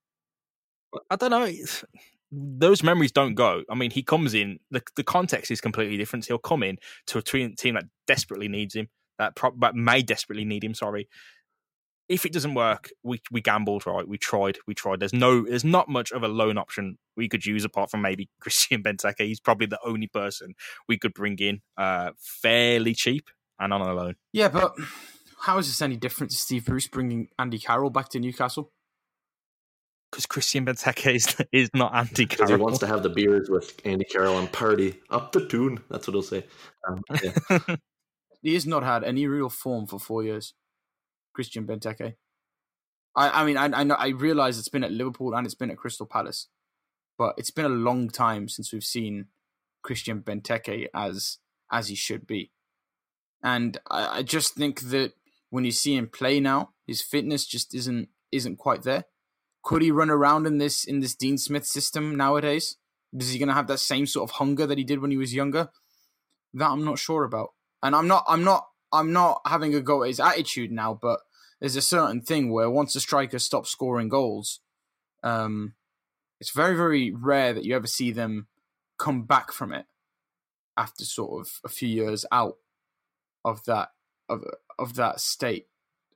I don't know. Those memories don't go. I mean, he comes in, the context is completely different. He'll come in to a team that desperately needs him, that may desperately need him, sorry. If it doesn't work, we gambled, right? We tried. There's not much of a loan option we could use apart from maybe Christian Benteke. He's probably the only person we could bring in fairly cheap and on a loan. Yeah, but how is this any different to Steve Bruce bringing Andy Carroll back to Newcastle? Because Christian Benteke is not Andy Carroll. Because he wants to have the beers with Andy Carroll and party up the tune. That's what he'll say. Yeah. He has not had any real form for 4 years. Christian Benteke. I mean, I know. I realise it's been at Liverpool and it's been at Crystal Palace, but it's been a long time since we've seen Christian Benteke as he should be. And I just think that when you see him play now, his fitness just isn't quite there. Could he run around in this Dean Smith system nowadays? Is he going to have that same sort of hunger that he did when he was younger? That I'm not sure about. And I'm not having a go at his attitude now, but there's a certain thing where once a striker stops scoring goals, it's very, very rare that you ever see them come back from it after sort of a few years out of that state.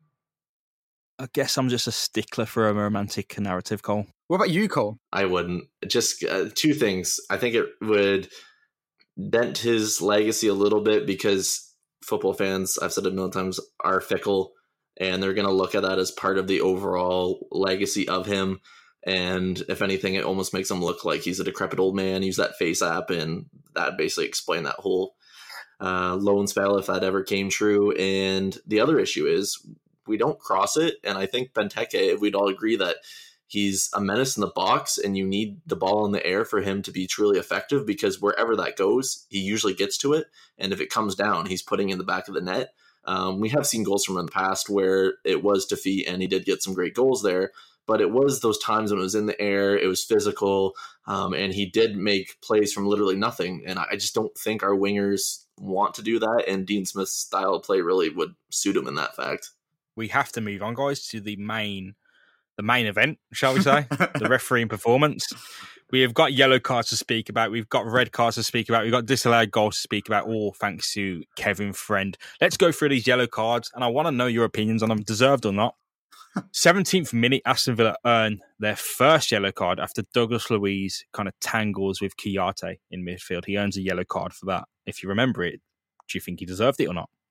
I guess I'm just a stickler for a romantic narrative, Cole. What about you, Cole? I wouldn't. Just two things. I think it would dent his legacy a little bit because football fans, I've said it a million times, are fickle, and they're going to look at that as part of the overall legacy of him. And if anything, it almost makes him look like he's a decrepit old man. Use that face app, and that basically explained that whole loan spell if that ever came true. And the other issue is we don't cross it. And I think Benteke, we'd all agree that he's a menace in the box, and you need the ball in the air for him to be truly effective, because wherever that goes, he usually gets to it. And if it comes down, he's putting in the back of the net. We have seen goals from him in the past where it was defeat, and he did get some great goals there. But it was those times when it was in the air, it was physical, and he did make plays from literally nothing. And I just don't think our wingers want to do that, and Dean Smith's style of play really would suit him in that fact. We have to move on, guys, to the main event, shall we say, the refereeing performance. We have got yellow cards to speak about. We've got red cards to speak about. We've got disallowed goals to speak about, all thanks to Kevin Friend. Let's go through these yellow cards, and I want to know your opinions on them, deserved or not. 17th minute, Aston Villa earn their first yellow card after Douglas Luiz kind of tangles with Kouyaté in midfield. He earns a yellow card for that. If you remember it, do you think he deserved it or not?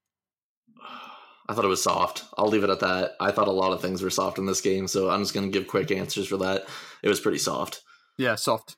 I thought it was soft. I'll leave it at that. I thought a lot of things were soft in this game, so I'm just going to give quick answers for that. It was pretty soft. Yeah, soft.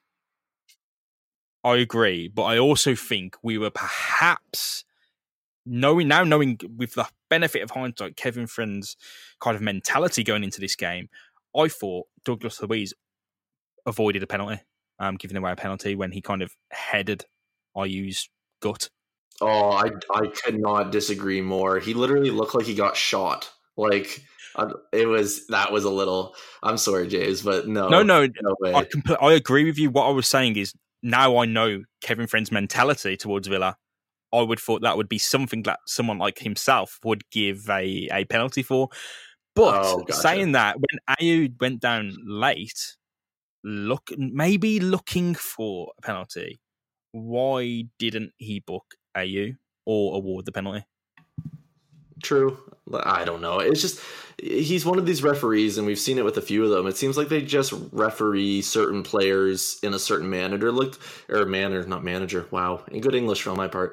I agree, but I also think we were perhaps knowing with the benefit of hindsight, Kevin Friend's kind of mentality going into this game, I thought Douglas Luiz avoided a penalty, giving away a penalty when he kind of headed Ayew's gut. Oh, I could not disagree more. He literally looked like he got shot. Like that was a little. I'm sorry, James, but no way. I agree with you. What I was saying is now I know Kevin Friend's mentality towards Villa. I would thought that would be something that someone like himself would give a penalty for. But gotcha. Saying that, when Ayew went down late, maybe looking for a penalty, why didn't he book Ayew or award the penalty? True. I don't know. It's just he's one of these referees, and we've seen it with a few of them. It seems like they just referee certain players in a certain manner. Not manager. Wow, in good English on my part.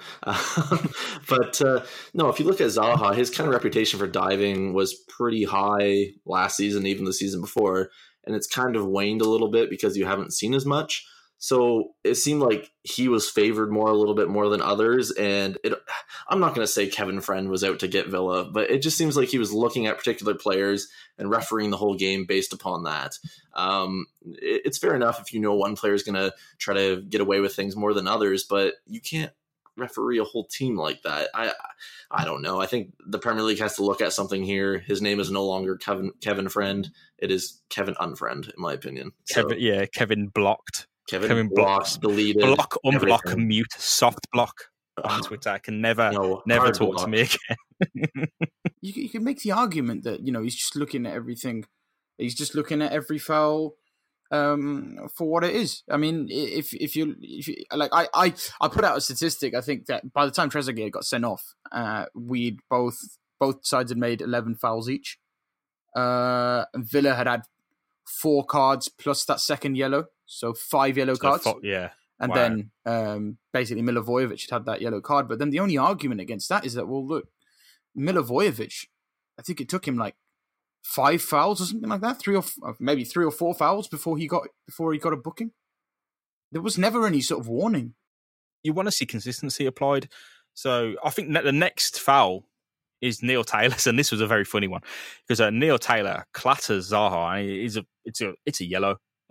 But no, if you look at Zaha, his kind of reputation for diving was pretty high last season, even the season before, and it's kind of waned a little bit because you haven't seen as much. So it seemed like he was favored a little bit more than others. And I'm not going to say Kevin Friend was out to get Villa, but it just seems like he was looking at particular players and refereeing the whole game based upon that. It's fair enough if you know one player is going to try to get away with things more than others, but you can't referee a whole team like that. I don't know. I think the Premier League has to look at something here. His name is no longer Kevin Friend. It is Kevin Unfriend, in my opinion. Kevin blocked. Kevin blocked, deleted. Block, unblock, everything. mute, soft block on Twitter. I can never talk block. to me again. You can make the argument that, he's just looking at everything. He's just looking at every foul for what it is. I mean, if you like, I put out a statistic. I think that by the time Trezeguet got sent off, we'd both sides had made 11 fouls each. Villa had 4 cards plus that second yellow. So 5 yellow cards. And then basically Milivojevic had that yellow card. But then the only argument against that is that, well, look, Milivojevic, I think it took him like 5 fouls or something like that, 3 or 4 fouls before he got a booking. There was never any sort of warning. You want to see consistency applied. So I think the next foul is Neil Taylor's, and this was a very funny one because Neil Taylor clatters Zaha, and it's a yellow. Like,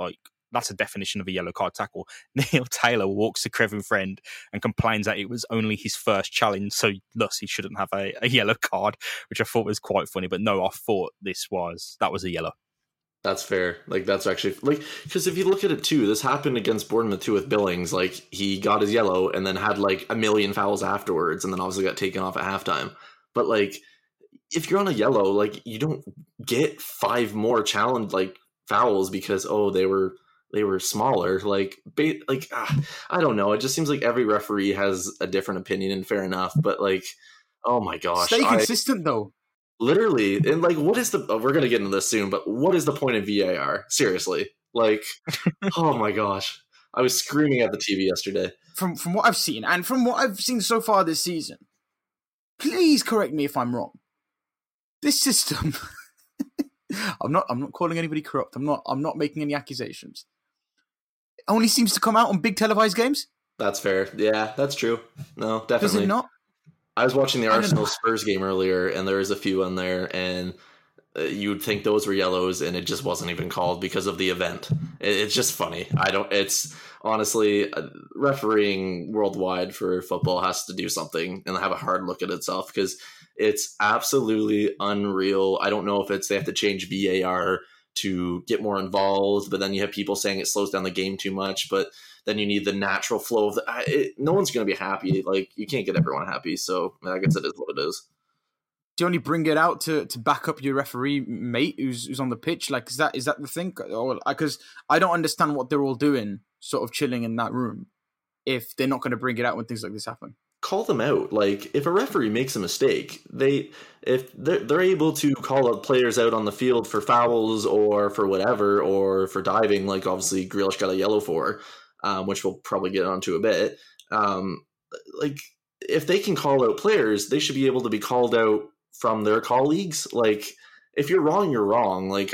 That's a definition of a yellow card tackle. Neil Taylor walks to Kevin Friend and complains that it was only his first challenge, so thus he shouldn't have a yellow card, which I thought was quite funny. But no, I thought that was a yellow. That's fair. Like, that's actually, like, because if you look at it too, this happened against Bournemouth too with Billings. Like, he got his yellow and then had like a million fouls afterwards, and then obviously got taken off at halftime. But like, if you're on a yellow, like, you don't get 5 more challenge like fouls because they were smaller. I don't know. It just seems like every referee has a different opinion, and fair enough. But like, oh my gosh, stay consistent though. Literally, and like, what is we're gonna get into this soon, but what is the point of VAR? Seriously, like, oh my gosh, I was screaming at the TV yesterday. From what I've seen, and from what I've seen so far this season, please correct me if I'm wrong. This system, I'm not calling anybody corrupt. I'm not making any accusations. It only seems to come out on big televised games. That's fair. Yeah, that's true. No, definitely. Does it not? I was watching the Arsenal Spurs game earlier, and there was a few on there, and you would think those were yellows, and it just wasn't even called because of the event. It's just funny. It's honestly, refereeing worldwide for football has to do something and have a hard look at itself, because it's absolutely unreal. I don't know if they have to change VAR to get more involved, but then you have people saying it slows down the game too much, but then you need the natural flow of no one's going to be happy. Like, you can't get everyone happy. So I guess it is what it is. Do you only bring it out to back up your referee mate who's on the pitch? Like, is that the thing? Because I don't understand what they're all doing, sort of chilling in that room, if they're not going to bring it out when things like this happen. Call them out. Like, if a referee makes a mistake, if they're able to call out players out on the field for fouls or for whatever, or for diving, like obviously Grealish got a yellow for, which we'll probably get onto a bit. Like, if they can call out players, they should be able to be called out from their colleagues. Like, if you're wrong, you're wrong. Like,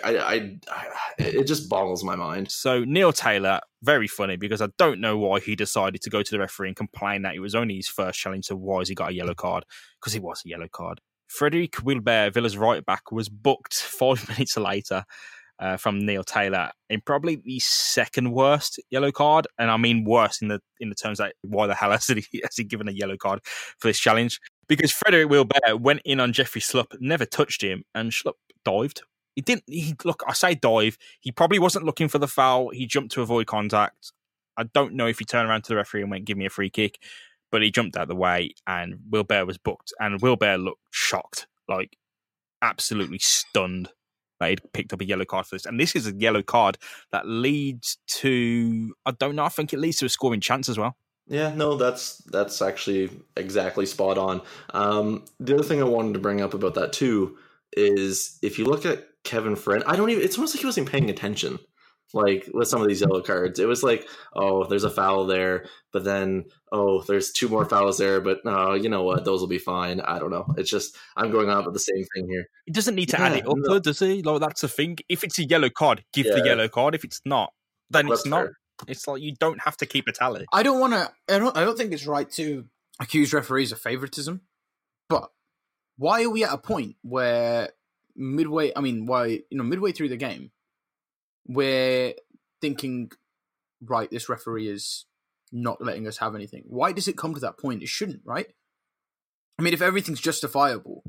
it just boggles my mind. So Neil Taylor, very funny, because I don't know why he decided to go to the referee and complain that it was only his first challenge. So why has he got a yellow card? Because it was a yellow card. Frederic Wilbert, Villa's right back, was booked 5 minutes later from Neil Taylor in probably the second worst yellow card, and I mean worse in the terms that why the hell has he given a yellow card for this challenge? Because Frederic Wilbert went in on Jeffrey Schlupp, never touched him, and Schlupp dived. I say dive. He probably wasn't looking for the foul. He jumped to avoid contact. I don't know if he turned around to the referee and went, "Give me a free kick," but he jumped out of the way, and Wilbert was booked. And Wilbert looked shocked, like absolutely stunned that he'd picked up a yellow card for this. And this is a yellow card that leads to, I don't know, I think it leads to a scoring chance as well. Yeah, no, that's actually exactly spot on. The other thing I wanted to bring up about that too is, if you look at Kevin Friend, it's almost like he wasn't paying attention. Like, with some of these yellow cards, it was like, oh, there's a foul there, but then, oh, there's 2 more fouls there, but you know what, those will be fine. I don't know. It's just, I'm going on with the same thing here. He doesn't need to add it up, though, does he? Like, that's the thing. If it's a yellow card, give the yellow card. If it's not, then it's not. Fair. It's like, you don't have to keep a tally. I don't think it's right to accuse referees of favoritism, but why are we at a point where midway through the game, we're thinking, right, this referee is not letting us have anything? Why does it come to that point? It shouldn't, right? I mean, if everything's justifiable,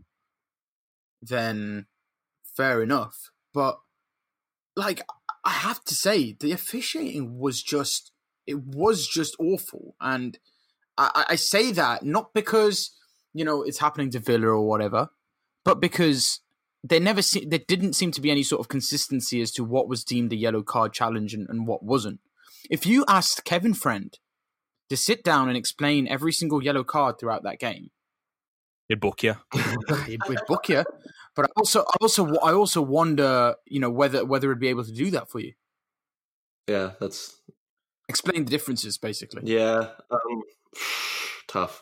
then fair enough. But, like, I have to say, the officiating was just awful. And I say that not because, it's happening to Villa or whatever, but because there didn't seem to be any sort of consistency as to what was deemed a yellow card challenge and what wasn't. If you asked Kevin Friend to sit down and explain every single yellow card throughout that game, he'd book you. He'd book you. But I also wonder, whether it'd be able to do that for you. Yeah, that's explain the differences, basically. Yeah, tough.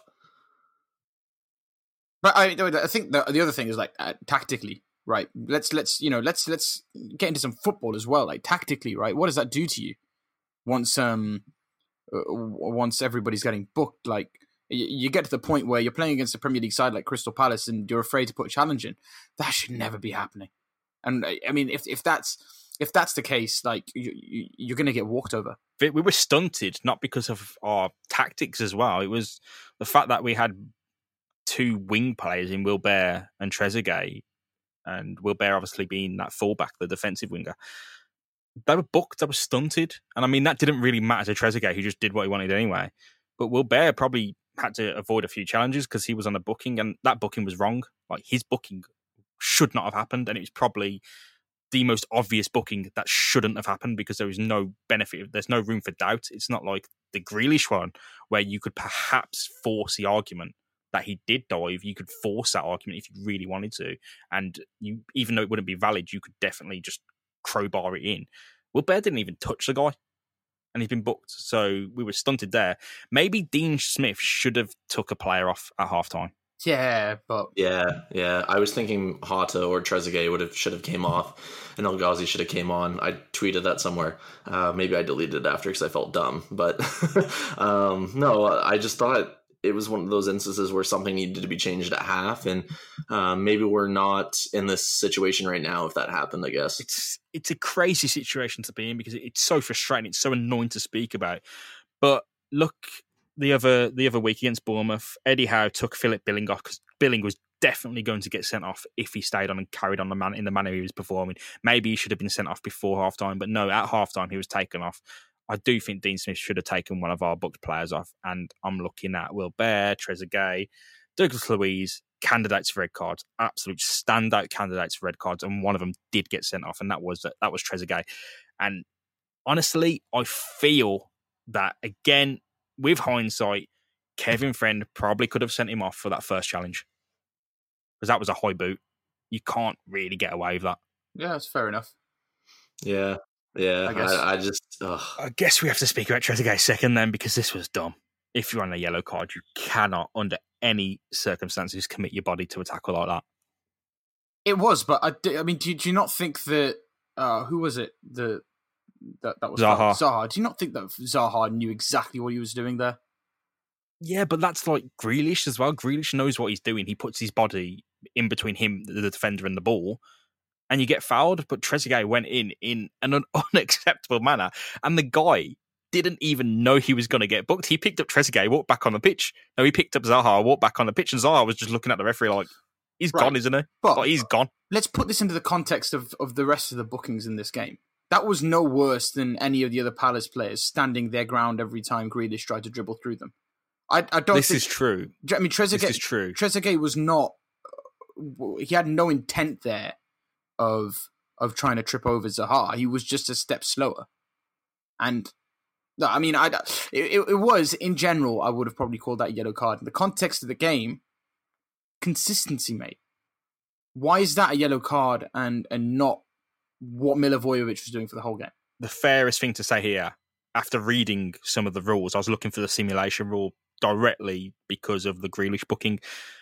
But I think the other thing is, like, tactically, right? Let's get into some football as well. Like, tactically, right? What does that do to you once everybody's getting booked? Like, you get to the point where you're playing against a Premier League side like Crystal Palace and you're afraid to put a challenge in. That should never be happening. And I mean, if that's if that's the case, like you're going to get walked over. We were stunted, not because of our tactics as well. It was the fact that we had two wing players in Wilbert and Trezeguet, and Wilbert obviously being that fullback, the defensive winger. They were booked, they were stunted. And I mean, that didn't really matter to Trezeguet, who just did what he wanted anyway. But Wilbert probably had to avoid a few challenges because he was on a booking, and that booking was wrong. Like, his booking should not have happened, and it was probably the most obvious booking that shouldn't have happened because there was no benefit. There's no room for doubt. It's not like the Grealish one where you could perhaps force the argument that he did dive. You could force that argument if you really wanted to. And you, even though it wouldn't be valid, you could definitely just crowbar it in. Wilbert didn't even touch the guy, and he's been booked. So we were stunted there. Maybe Dean Smith should have took a player off at halftime. Yeah, but yeah. I was thinking Hata or Trezeguet should have came off, and El Ghazi should have came on. I tweeted that somewhere. Maybe I deleted it after because I felt dumb. But no, I just thought it was one of those instances where something needed to be changed at half, and maybe we're not in this situation right now. If that happened, I guess it's a crazy situation to be in because it's so frustrating. It's so annoying to speak about. But look. The other week against Bournemouth, Eddie Howe took Philip Billing off because Billing was definitely going to get sent off if he stayed on and carried on in the manner he was performing. Maybe he should have been sent off before halftime, but no, at halftime he was taken off. I do think Dean Smith should have taken one of our booked players off, and I'm looking at Wilbert, Trezeguet, Douglas Luiz, candidates for red cards, absolute standout candidates for red cards, and one of them did get sent off, and that was Trezeguet. And honestly, I feel that again. With hindsight, Kevin Friend probably could have sent him off for that first challenge because that was a high boot. You can't really get away with that. Yeah, that's fair enough. Yeah. I guess we have to speak about Trezeguet second then because this was dumb. If you're on a yellow card, you cannot, under any circumstances, commit your body to a tackle like that. It was, but I mean, do you not think that who was it? That was Zaha. Zaha. Do you not think that Zaha knew exactly what he was doing there? Yeah, but that's like Grealish as well. Grealish knows what he's doing. He puts his body in between him, the defender, and the ball, and you get fouled. But Trezeguet went in an unacceptable manner, and the guy didn't even know he was going to get booked. He picked up Trezeguet, walked back on the pitch. No, he picked up Zaha, walked back on the pitch, and Zaha was just looking at the referee like, he's gone, isn't he? But like, he's gone. Let's put this into the context of the rest of the bookings in this game. That was no worse than any of the other Palace players standing their ground every time Grealish tried to dribble through them. I don't. This is true. I mean, Trezeguet. This is true. Trezeguet was not. He had no intent there of trying to trip over Zaha. He was just a step slower. And I mean, it was in general. I would have probably called that a yellow card in the context of the game. Consistency, mate. Why is that a yellow card and not what Milivojevic was doing for the whole game? The fairest thing to say here, after reading some of the rules, I was looking for the simulation rule directly because of the Grealish booking.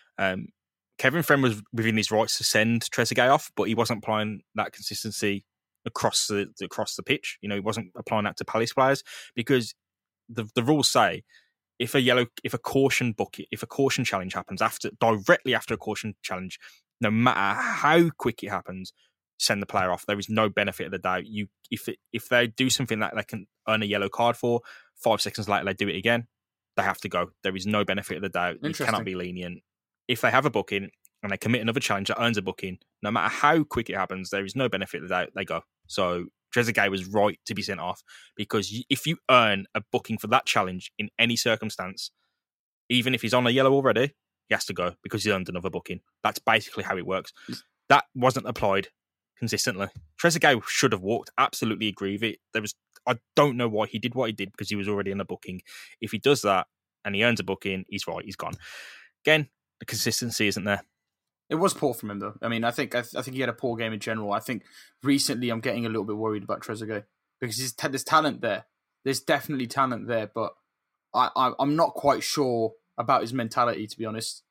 Kevin Friend was within his rights to send Trezeguet off, but he wasn't applying that consistency across the pitch. You know, he wasn't applying that to Palace players because the rules say if a caution challenge happens directly after a caution challenge, no matter how quick it happens, send the player off. There is no benefit of the doubt. If they do something that they can earn a yellow card for, 5 seconds later they do it again, they have to go. There is no benefit of the doubt. You cannot be lenient. If they have a booking and they commit another challenge that earns a booking, no matter how quick it happens, there is no benefit of the doubt. They go. So Trezeguet was right to be sent off because if you earn a booking for that challenge in any circumstance, even if he's on a yellow already, he has to go because he's earned another booking. That's basically how it works. That wasn't applied consistently. Trezeguet should have walked. Absolutely agree with it. I don't know why he did what he did because he was already in a booking. If he does that and he earns a booking, he's right. He's gone. Again, the consistency isn't there. It was poor from him, though. I mean, I think he had a poor game in general. I think recently I'm getting a little bit worried about Trezeguet because there's talent there. There's definitely talent there, but I'm not quite sure about his mentality, to be honest.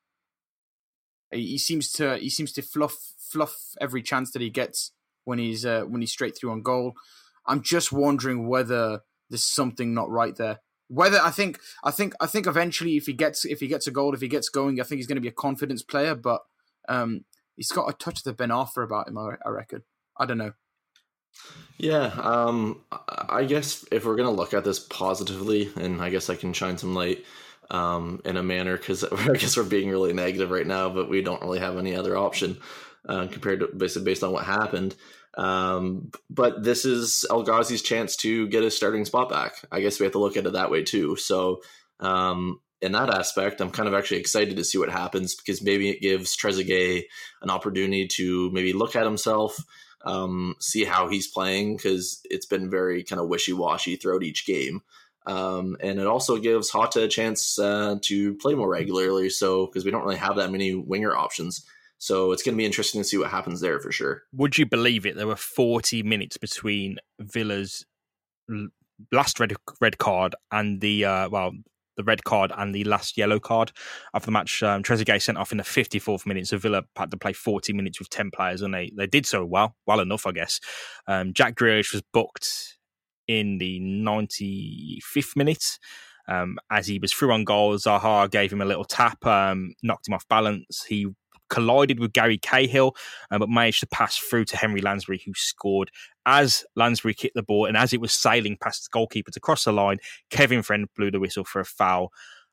He seems to fluff every chance that he gets when he's straight through on goal. I'm just wondering whether there's something not right there. Whether I think eventually if he gets a goal, if he gets going, I think he's going to be a confidence player. But he's got a touch of the Ben Arthur about him. I reckon. I don't know. Yeah, I guess if we're gonna look at this positively, and I guess I can shine some light in a manner, because I guess we're being really negative right now, but we don't really have any other option compared to based on what happened. But this is El Ghazi's chance to get his starting spot back. I guess we have to look at it that way too. So in that aspect, I'm kind of actually excited to see what happens, because maybe it gives Trezeguet an opportunity to maybe look at himself, see how he's playing, because it's been very kind of wishy-washy throughout each game. And it also gives Hata a chance to play more regularly, so because we don't really have that many winger options. So it's going to be interesting to see what happens there for sure. Would you believe it? There were 40 minutes between Villa's last red card and the red card and the last yellow card of the match. Trezeguet sent off in the 54th minute, so Villa had to play 40 minutes with 10 players, and they did so well enough, I guess. Jack Grealish was booked in the 95th minute. As he was through on goal, Zaha gave him a little tap, knocked him off balance. He collided with Gary Cahill, but managed to pass through to Henry Lansbury, who scored. As Lansbury kicked the ball and as it was sailing past the goalkeeper to cross the line, Kevin Friend blew the whistle for a foul.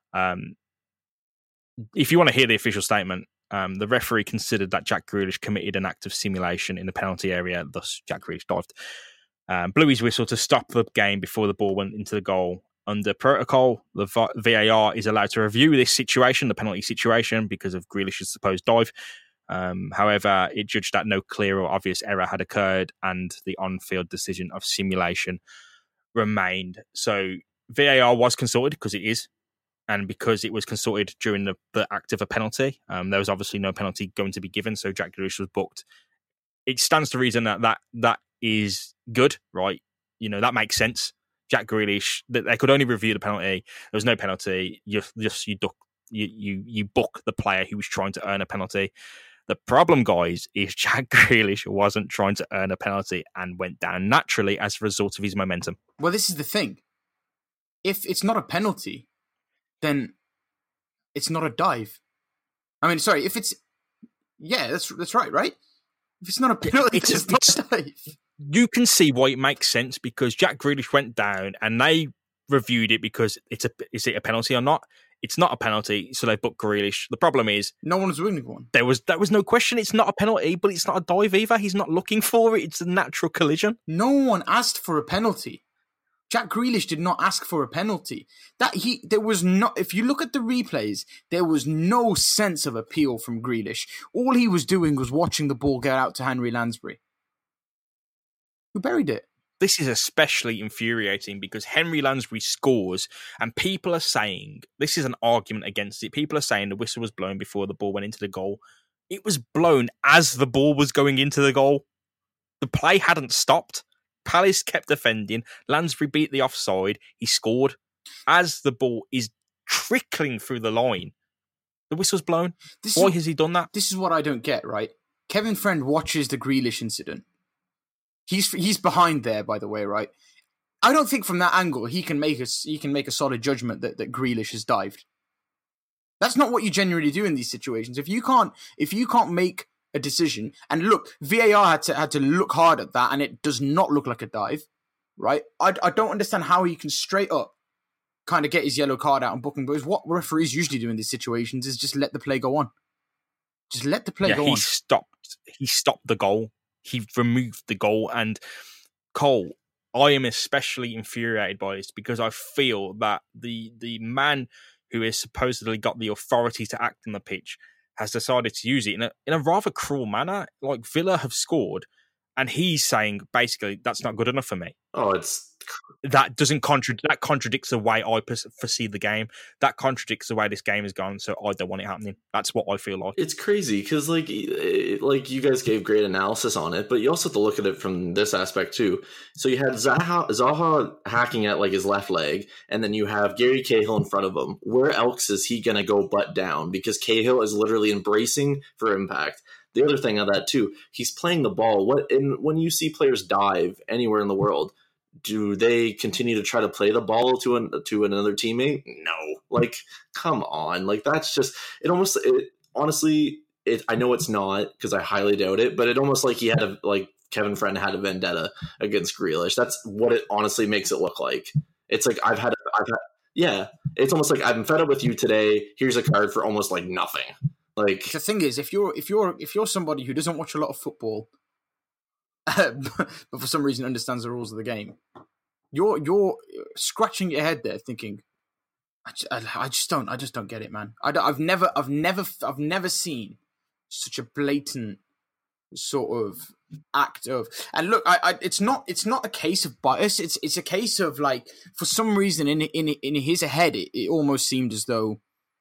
If you want to hear the official statement, the referee considered that Jack Grealish committed an act of simulation in the penalty area, thus Jack Grealish dived. Blew his whistle to stop the game before the ball went into the goal. Under protocol, the VAR is allowed to review this situation, the penalty situation, because of Grealish's supposed dive. However, it judged that no clear or obvious error had occurred, and the on-field decision of simulation remained. So VAR was consulted, because it is, and because it was consulted during the act of a penalty, there was obviously no penalty going to be given, so Jack Grealish was booked. It stands to reason that is good, right? You know, that makes sense. Jack Grealish, they could only review the penalty. There was no penalty. You book the player who was trying to earn a penalty. The problem, guys, is Jack Grealish wasn't trying to earn a penalty and went down naturally as a result of his momentum. Well, this is the thing. If it's not a penalty, then it's not a dive. I mean, sorry, if it's... Yeah, that's right? If it's not a penalty, it's not a dive. You can see why it makes sense, because Jack Grealish went down and they reviewed it because is it a penalty or not? It's not a penalty, so they booked Grealish. The problem is no one was doing one. There was no question. It's not a penalty, but it's not a dive either. He's not looking for it. It's a natural collision. No one asked for a penalty. Jack Grealish did not ask for a penalty. There was not. If you look at the replays, there was no sense of appeal from Grealish. All he was doing was watching the ball get out to Henry Lansbury, who buried it. This is especially infuriating because Henry Lansbury scores, and people are saying, this is an argument against it, people are saying the whistle was blown before the ball went into the goal. It was blown as the ball was going into the goal. The play hadn't stopped. Palace kept defending. Lansbury beat the offside. He scored. As the ball is trickling through the line, the whistle's blown. Why has he done that? This is what I don't get, right? Kevin Friend watches the Grealish incident. He's behind there, by the way, right? I don't think from that angle he can make a solid judgment that Grealish has dived. That's not what you generally do in these situations. If you can't make a decision, and look, VAR had to look hard at that, and it does not look like a dive, right? I don't understand how he can straight up kind of get his yellow card out and book him. But what referees usually do in these situations is just let the play go on. Just let the play go on. He stopped the goal. He removed the goal. And Cole, I am especially infuriated by this because I feel that the man who has supposedly got the authority to act on the pitch has decided to use it in a rather cruel manner. Like, Villa have scored, and he's saying basically that's not good enough for me. Oh, that contradicts the way I foresee the game. That contradicts the way this game has gone. So I don't want it happening. That's what I feel like. It's crazy because like you guys gave great analysis on it, but you also have to look at it from this aspect too. So you had Zaha hacking at like his left leg, and then you have Gary Cahill in front of him. Where else is he gonna go but down? Because Cahill is literally embracing for impact. The other thing of that too, he's playing the ball. When you see players dive anywhere in the world, do they continue to try to play the ball to another teammate? No. Like, come on. Like, that's just honestly, I know it's not because I highly doubt it, but it almost like he had to like Kevin Friend had a vendetta against Grealish. That's what it honestly makes it look like. It's like yeah, it's almost like I'm fed up with you today. Here's a card for almost like nothing. Like the thing is, if you're somebody who doesn't watch a lot of football, but for some reason understands the rules of the game, you're scratching your head there, thinking, I just don't get it, man. I've never seen such a blatant sort of act of, and look, it's not a case of bias. It's a case of like, for some reason in his head, it almost seemed as though,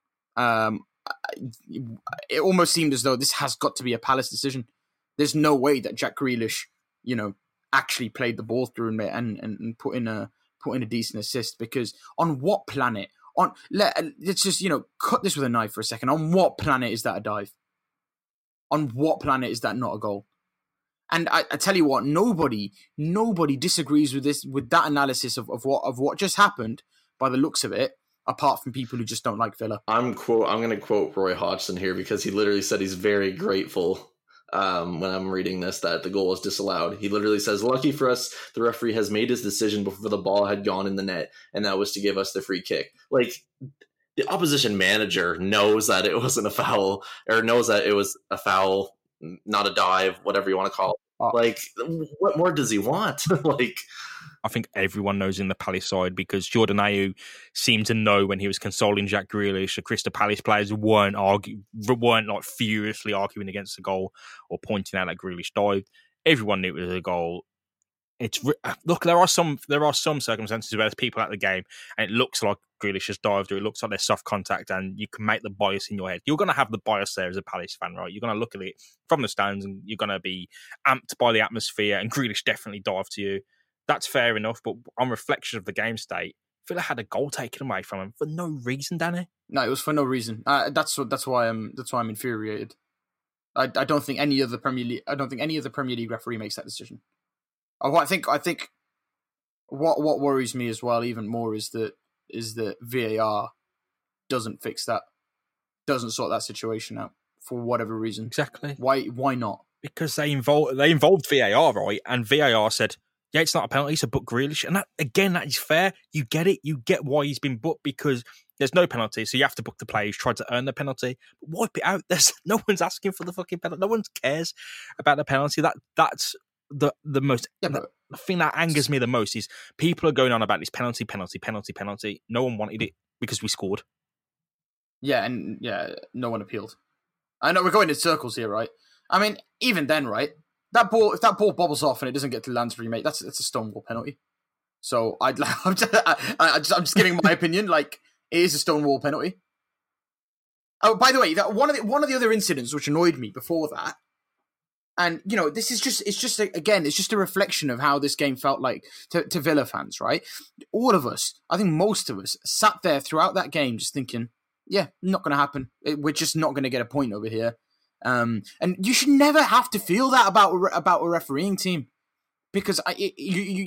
this has got to be a Palace decision. There's no way that Jack Grealish, actually played the ball through and put in a decent assist, because on what planet? Let's just cut this with a knife for a second. On what planet is that a dive? On what planet is that not a goal? And I tell you what, nobody disagrees with that analysis of what just happened by the looks of it, apart from people who just don't like Villa. I'm going to quote Roy Hodgson here, because he literally said he's very grateful when I'm reading this that the goal was disallowed. He literally says, "Lucky for us, the referee has made his decision before the ball had gone in the net, and that was to give us the free kick." Like, the opposition manager knows that it wasn't a foul, or knows that it was a foul, not a dive, whatever you want to call it. Like, what more does he want? Like, I think everyone knows in the Palace side, because Jordan Ayew seemed to know when he was consoling Jack Grealish. The Crystal Palace players weren't like furiously arguing against the goal or pointing out that Grealish dived. Everyone knew it was a goal. Look, there are some circumstances where there's people at the game and it looks like Grealish has dived, or it looks like there's soft contact, and you can make the bias in your head. You're going to have the bias there as a Palace fan, right? You're going to look at it from the stands and you're going to be amped by the atmosphere, and Grealish definitely dived to you. That's fair enough, but on reflection of the game state, Villa had a goal taken away from him for no reason, Danny. No, it was for no reason. That's why I'm infuriated. I don't think any other Premier League referee makes that decision. I think what worries me as well, even more, is that VAR doesn't fix that, doesn't sort that situation out for whatever reason. Exactly. Why not? Because they involved VAR, right? And VAR said, yeah, it's not a penalty, so book Grealish. And that is fair. You get it. You get why he's been booked, because there's no penalty, so you have to book the player who's tried to earn the penalty. But wipe it out. No one's asking for the fucking penalty. No one cares about the penalty. That's the most... Yeah, the thing that angers me the most is people are going on about this penalty. No one wanted it because we scored. Yeah, and no one appealed. I know we're going in circles here, right? I mean, even then, right? If that ball bobbles off and it doesn't get to Lansbury, mate, that's a Stonewall penalty. So I'm just giving my opinion. Like, it is a Stonewall penalty. Oh, by the way, one of the other incidents which annoyed me before that, and this is just a reflection of how this game felt like to Villa fans, right? All of us, I think most of us, sat there throughout that game just thinking, yeah, not going to happen. We're just not going to get a point over here. And you should never have to feel that about a refereeing team, because I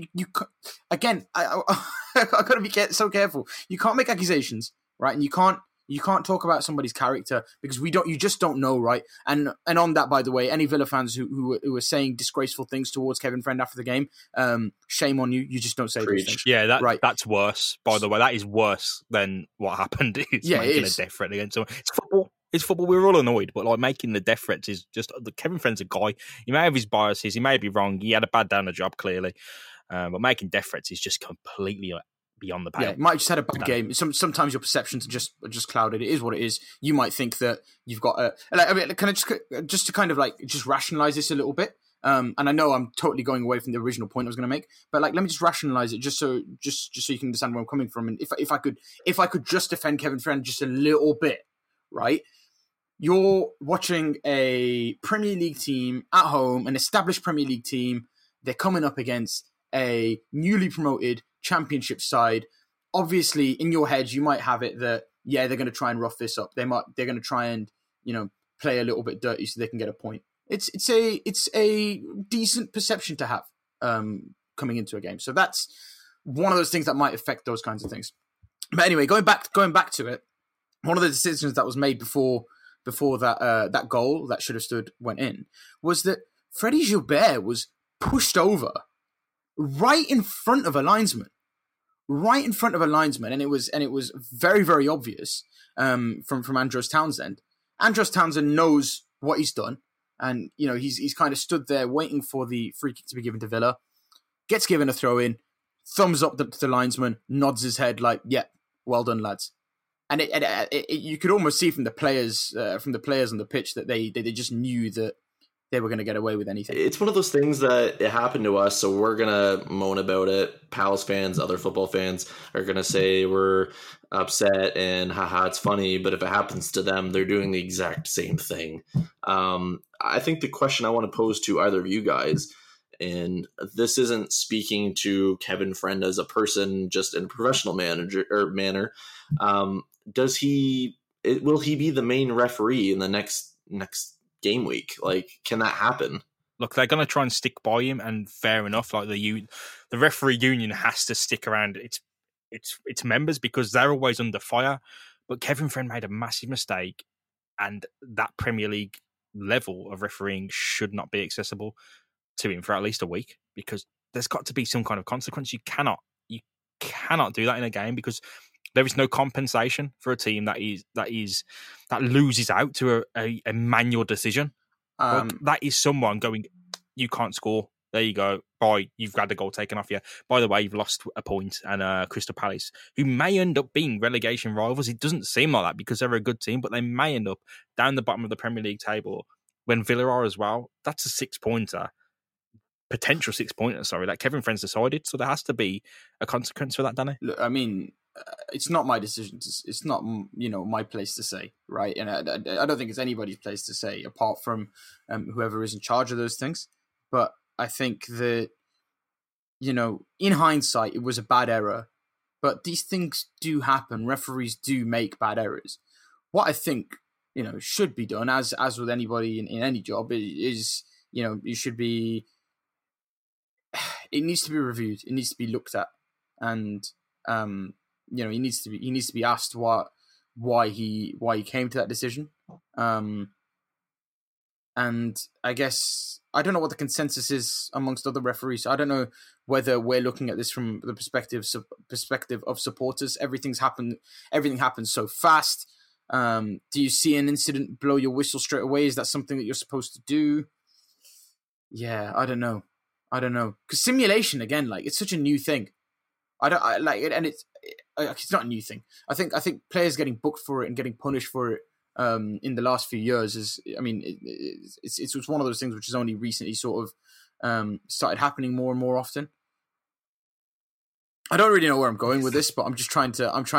got to be so careful. You can't make accusations, right? And you can't talk about somebody's character, because you just don't know, right? And on that, by the way, any Villa fans who were saying disgraceful things towards Kevin Friend after the game, shame on you. You just don't say those things. Yeah, that's worse. By the way, that is worse than what happened. It's making a death threat against someone. It's football. It's football. We were all annoyed, but like, making the death threats is just... Kevin Friend's a guy. He may have his biases. He may be wrong. He had a bad day on the job, clearly. But making death threats is just completely beyond the pale. Yeah, you might have just had a bad game. Sometimes your perceptions are just clouded. It is what it is. You might think that you've got a... can I just to kind of like just rationalize this a little bit? And I know I'm totally going away from the original point I was going to make, but like, let me just rationalize it just so you can understand where I'm coming from. And if I could just defend Kevin Friend just a little bit, right? You're watching a Premier League team at home, an established Premier League team. They're coming up against a newly promoted Championship side. Obviously, in your head, you might have it that, yeah, they're going to try and rough this up. They're going to try and, play a little bit dirty so they can get a point. It's a decent perception to have coming into a game. So that's one of those things that might affect those kinds of things. But anyway, going back to it, one of the decisions that was made before that goal that should have stood went in was that Freddie Gilbert was pushed over right in front of a linesman. And it was very, very obvious from Andros Townsend. Andros Townsend knows what he's done, and he's kind of stood there waiting for the free kick to be given to Villa. Gets given a throw in, thumbs up to the linesman, nods his head like, "Yeah, well done, lads." And you could almost see from the players on the pitch that they just knew that they were going to get away with anything. It's one of those things that it happened to us, so we're going to moan about it. Palace fans, other football fans are going to say we're upset and haha, it's funny, but if it happens to them, they're doing the exact same thing. I think the question I want to pose to either of you guys, and this isn't speaking to Kevin Friend as a person, just in a professional manner, will he be the main referee in the next game week? Like, can that happen? Look, they're going to try and stick by him, and fair enough. Like the referee union has to stick around its members because they're always under fire. But Kevin Friend made a massive mistake, and that Premier League level of refereeing should not be accessible to him for at least a week, because there's got to be some kind of consequence. You cannot do that in a game, because there is no compensation for a team that loses out to a manual decision. That is someone going, "You can't score. There you go. Bye. You've got the goal taken off you. By the way, you've lost a point." And Crystal Palace, who may end up being relegation rivals, it doesn't seem like that because they're a good team, but they may end up down the bottom of the Premier League table when Villa are as well. That's a potential 6-pointer, sorry, that Kevin Friend's decided. So there has to be a consequence for that, Danny. Look, I mean, it's not my decision. It's not my place to say, right? And I don't think it's anybody's place to say, apart from whoever is in charge of those things. But I think that in hindsight, it was a bad error. But these things do happen. Referees do make bad errors. What I think should be done, as with anybody in any job, is you should be. It needs to be reviewed. It needs to be looked at, and he needs to be asked why he came to that decision. And I guess I don't know what the consensus is amongst other referees. I don't know whether we're looking at this from the perspective of supporters. Everything happens so fast. Do you see an incident, blow your whistle straight away? Is that something that you're supposed to do? Yeah, I don't know. Because simulation, again, like, it's such a new thing. I like it, and it's not a new thing. I think players getting booked for it and getting punished for it in the last few years it's one of those things which has only recently sort of started happening more and more often. I don't really know where I'm going with this, but I'm trying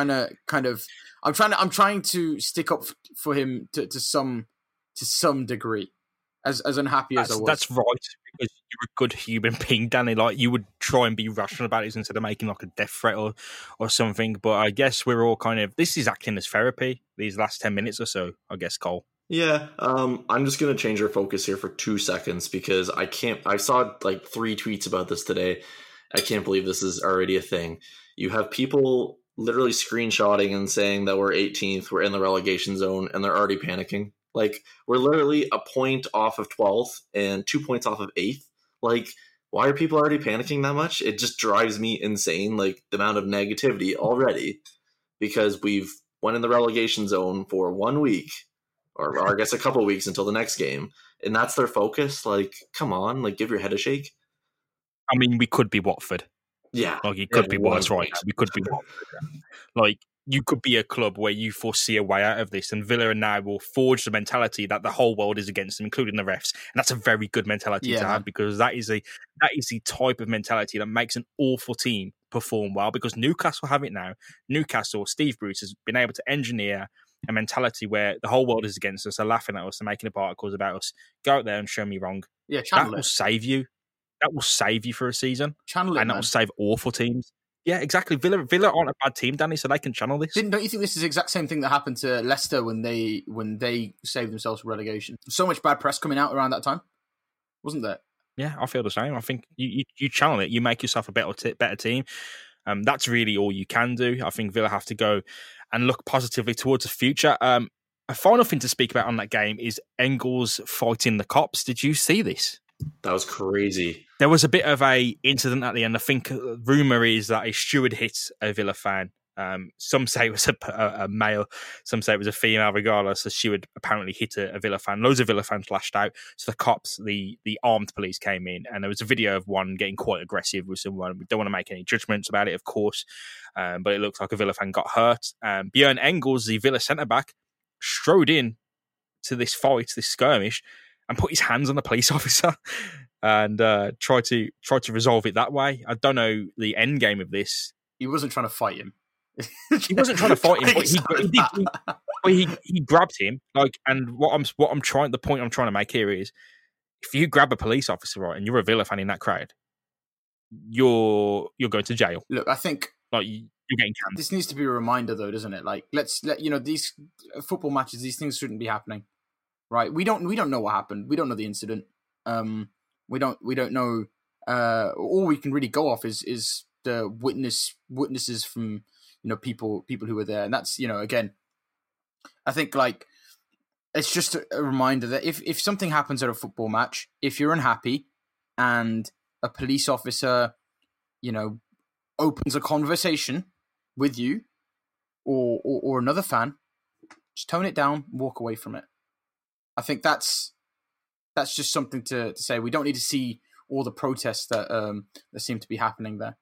to stick up for him to some degree. As unhappy as I was. That's right, because you're a good human being, Danny. Like, you would try and be rational about it instead of making like a death threat or something. But I guess we're all this is acting as therapy, these last 10 minutes or so, I guess, Cole. Yeah, I'm just going to change our focus here for 2 seconds because I saw like 3 tweets about this today. I can't believe this is already a thing. You have people literally screenshotting and saying that we're 18th, we're in the relegation zone, and they're already panicking. Like, we're literally a point off of 12th and 2 points off of 8th. Like, why are people already panicking that much? It just drives me insane, like, the amount of negativity already, because we've went in the relegation zone for 1 week, or I guess a couple of weeks until the next game, and that's their focus. Like, come on, like, give your head a shake. I mean, we could be Watford. Yeah. Like, it could be worse, right? We could be Watford. Like, you could be a club where you foresee a way out of this, and Villa and now will forge the mentality that the whole world is against them, including the refs. And that's a very good mentality to have, because that is the type of mentality that makes an awful team perform well, because Newcastle have it now. Newcastle, Steve Bruce has been able to engineer a mentality where the whole world is against us, they're laughing at us, they're making up articles about us. Go out there and show me wrong. Yeah, that will save you. That will save you for a season. Channel it, and that will save awful teams. Yeah, exactly. Villa aren't a bad team, Danny, so they can channel this. Don't you think this is the exact same thing that happened to Leicester when they saved themselves from relegation? So much bad press coming out around that time, wasn't there? Yeah, I feel the same. I think you channel it, you make yourself a better team. That's really all you can do. I think Villa have to go and look positively towards the future. A final thing to speak about on that game is Engels fighting the cops. Did you see this? That was crazy. There was a bit of a incident at the end. I think rumor is that a steward hit a Villa fan. Some say it was a male, some say it was a female. Regardless, the steward apparently hit a Villa fan. Loads of Villa fans lashed out. So the cops, the armed police, came in, and there was a video of one getting quite aggressive with someone. We don't want to make any judgments about it, of course, but it looks like a Villa fan got hurt. Björn Engels, the Villa centre back, strode in to this fight, this skirmish, and put his hands on the police officer. And try to resolve it that way. I don't know the end game of this. He wasn't trying to fight him. He wasn't trying to fight him, but he grabbed him. And the point I'm trying to make here is, if you grab a police officer, right, and you're a Villa fan in that crowd, you're going to jail. Look, I think you're getting canned. This needs to be a reminder, though, doesn't it? Let's these football matches, these things shouldn't be happening, right? We don't know what happened. We don't know the incident. We don't know. All we can really go off is the witnesses from people who were there, and that's again, I think it's just a reminder that if something happens at a football match, if you're unhappy and a police officer opens a conversation with you or another fan, just tone it down, walk away from it. I think that's just something to say. We don't need to see all the protests that seem to be happening there.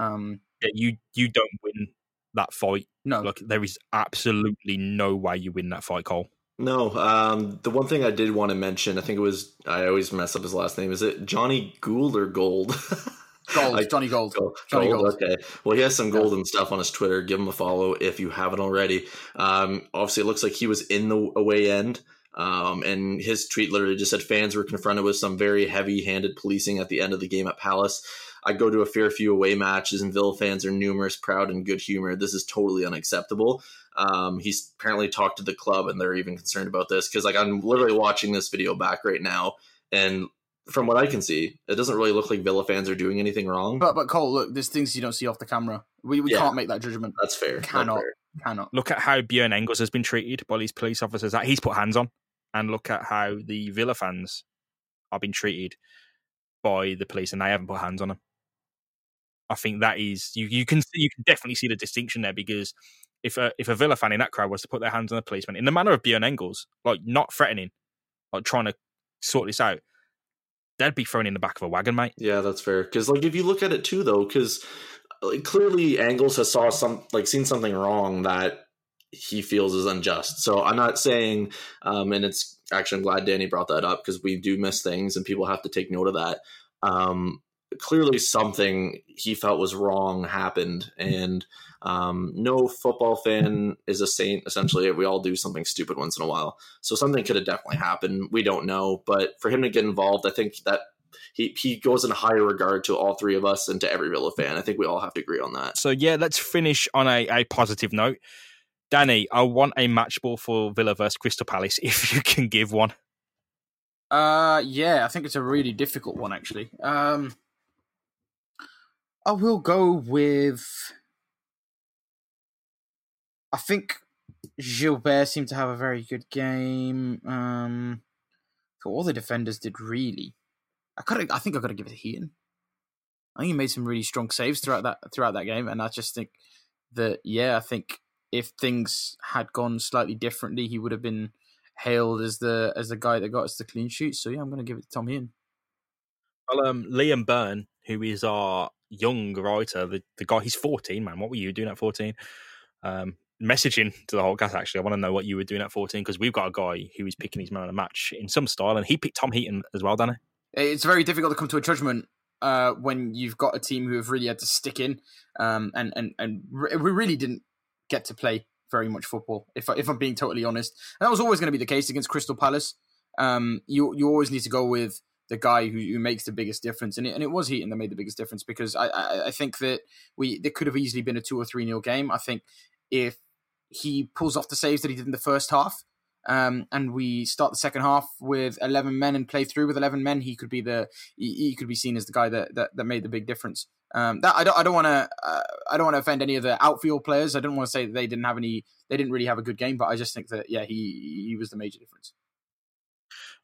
You don't win that fight. No, there is absolutely no way you win that fight, Cole. No. The one thing I did want to mention, I think it was, I always mess up his last name. Is it Johnny Gould or Gold? Johnny Gold. Johnny Gold. Okay. Well, he has some golden stuff on his Twitter. Give him a follow if you haven't already. Obviously, it looks like he was in the away end. And his tweet literally just said, fans were confronted with some very heavy-handed policing at the end of the game at Palace. I go to a fair few away matches, and Villa fans are numerous, proud, and good humor. This is totally unacceptable. He's apparently talked to the club, and they're even concerned about this, because I'm literally watching this video back right now, and from what I can see, it doesn't really look like Villa fans are doing anything wrong. But Cole, look, there's things you don't see off the camera. We can't make that judgment. That's fair. Cannot. Look at how Björn Engels has been treated by these police officers that he's put hands on, and look at how the Villa fans are being treated by the police, and they haven't put hands on them. I think that is you can definitely see the distinction there, because if a Villa fan in that crowd was to put their hands on the policeman in the manner of Björn Engels, not threatening, trying to sort this out, they'd be thrown in the back of a wagon, mate. Yeah, that's fair. Because if you look at it too, though, because clearly Engels has seen something wrong that he feels is unjust. So I'm not saying, and it's actually, I'm glad Danny brought that up, because we do miss things and people have to take note of that. Clearly something he felt was wrong happened, and no football fan is a saint. Essentially, we all do something stupid once in a while, so something could have definitely happened. We don't know, but for him to get involved, I think that he goes in higher regard to all three of us and to every Villa fan. I think we all have to agree on that. So yeah, let's finish on a positive note. Danny, I want a match ball for Villa versus Crystal Palace, if you can give one. Yeah, I think it's a really difficult one, actually. I will go with... I think Gilbert seemed to have a very good game. All the defenders did, really. I think I've got to give it to Heaton. I think he made some really strong saves throughout that game, and I just think that, I think if things had gone slightly differently, he would have been hailed as the guy that got us the clean sheet. So yeah, I'm going to give it to Tom Heaton. Well, Liam Byrne, who is our young writer, the guy, he's 14, man. What were you doing at 14? Messaging to the whole cast, actually. I want to know what you were doing at 14, because we've got a guy who is picking his man of the match in some style, and he picked Tom Heaton as well, Danny. It's very difficult to come to a judgment when you've got a team who have really had to stick in, and we really didn't get to play very much football, if I'm being totally honest. And that was always going to be the case against Crystal Palace. You always need to go with the guy who makes the biggest difference, and it was Heaton that made the biggest difference, because I think that there could have easily been a 2 or 3-0 game. I think if he pulls off the saves that he did in the first half, and we start the second half with 11 men and play through with 11 men, he could be seen as the guy that made the big difference. I don't want to offend any of the outfield players. I don't want to say that they didn't really have a good game, but I just think that he was the major difference.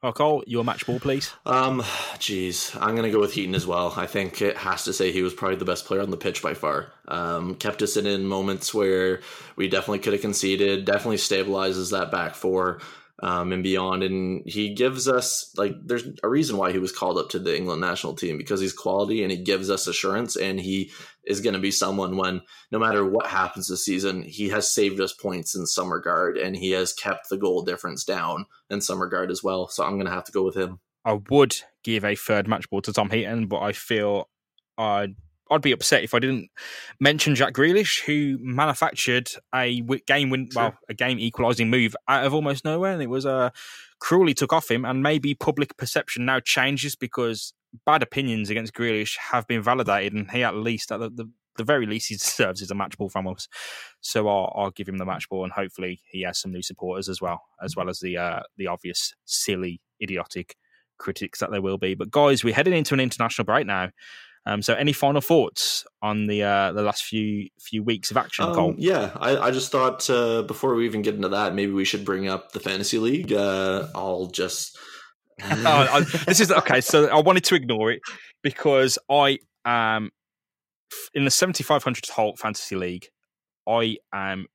Well, Cole, your match ball, please. Geez, I'm gonna go with Heaton as well. I think it has to say he was probably the best player on the pitch by far. Kept us in moments where we definitely could have conceded. Definitely stabilizes that back four and beyond. And he gives us there's a reason why he was called up to the England national team, because he's quality and he gives us assurance. And he is going to be someone when no matter what happens this season, he has saved us points in some regard, and he has kept the goal difference down in some regard as well. So I'm going to have to go with him. I would give a third match ball to Tom Heaton, but I feel I'd be upset if I didn't mention Jack Grealish, who manufactured a game equalising move out of almost nowhere, and it was cruelly took off him. And maybe public perception now changes because bad opinions against Grealish have been validated, and he at least, at the very least, he deserves is a match ball from us. So I'll give him the match ball, and hopefully he has some new supporters as well as the obvious silly, idiotic critics that there will be. But guys, we're heading into an international break now. So any final thoughts on the last few weeks of action, Cole? Yeah, I just thought before we even get into that, maybe we should bring up the Fantasy League. I'll just... This is okay. So I wanted to ignore it because I am in the 7,500 Holt Fantasy League. I am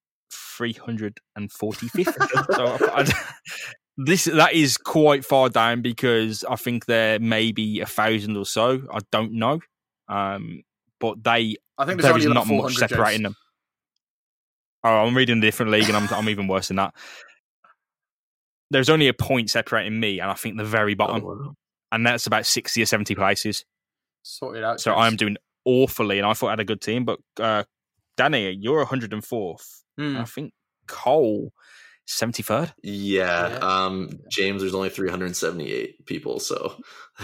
345th. So that is quite far down because I think there may be 1,000 or so. I don't know, but I think there is not much separating them. Oh, I'm reading a different league, and I'm even worse than that. There's only a point separating me, and I think the very bottom, and that's about 60 or 70 places. Sort it out. So I'm doing awfully, and I thought I had a good team, but Danny, you're 104th. I think Cole 73rd. Yeah. James, there's only 378 people, so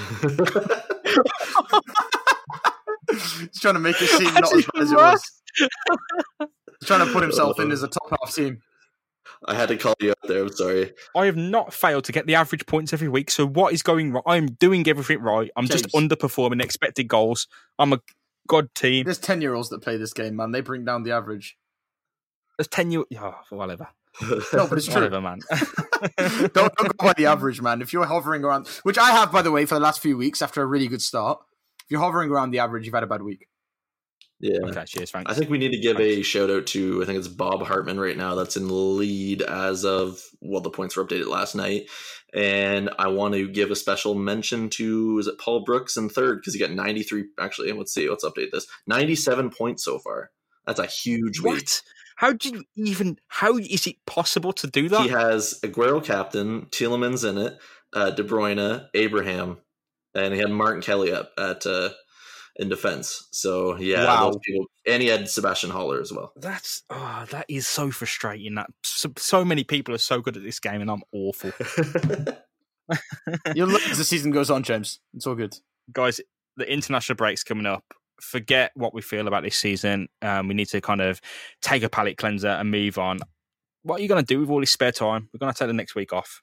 he's trying to make it seem not as bad as it was. He's trying to put himself in as a top half team. I had to call you out there. I'm sorry. I have not failed to get the average points every week. So what is going wrong? I'm doing everything right. I'm just underperforming expected goals. I'm a god team. There's 10-year-olds that play this game, man. They bring down the average. There's 10-year-olds. Oh, whatever. No, but it's true. Whatever, man. don't go by the average, man. If you're hovering around, which I have, by the way, for the last few weeks after a really good start, if you're hovering around the average, you've had a bad week. Yeah. Okay, cheers, thanks. I think we need to give a shout out to, I think it's Bob Hartman right now that's in the lead as of, the points were updated last night. And I want to give a special mention to, is it Paul Brooks in third? Because he got 93, actually, let's update this. 97 points so far. That's a huge week. What? How is it possible to do that? He has Aguero captain, Tielemans in it, De Bruyne, Abraham, and he had Martin Kelly up at in defense. So yeah, wow. Those people, and he had Sebastian Haller as well. That is so frustrating. That so many people are so good at this game, and I'm awful. You'll look as the season goes on, James. It's all good, guys. The international break's coming up. Forget what we feel about this season. We need to kind of take a palate cleanser and move on. What are you going to do with all this spare time? We're going to take the next week off.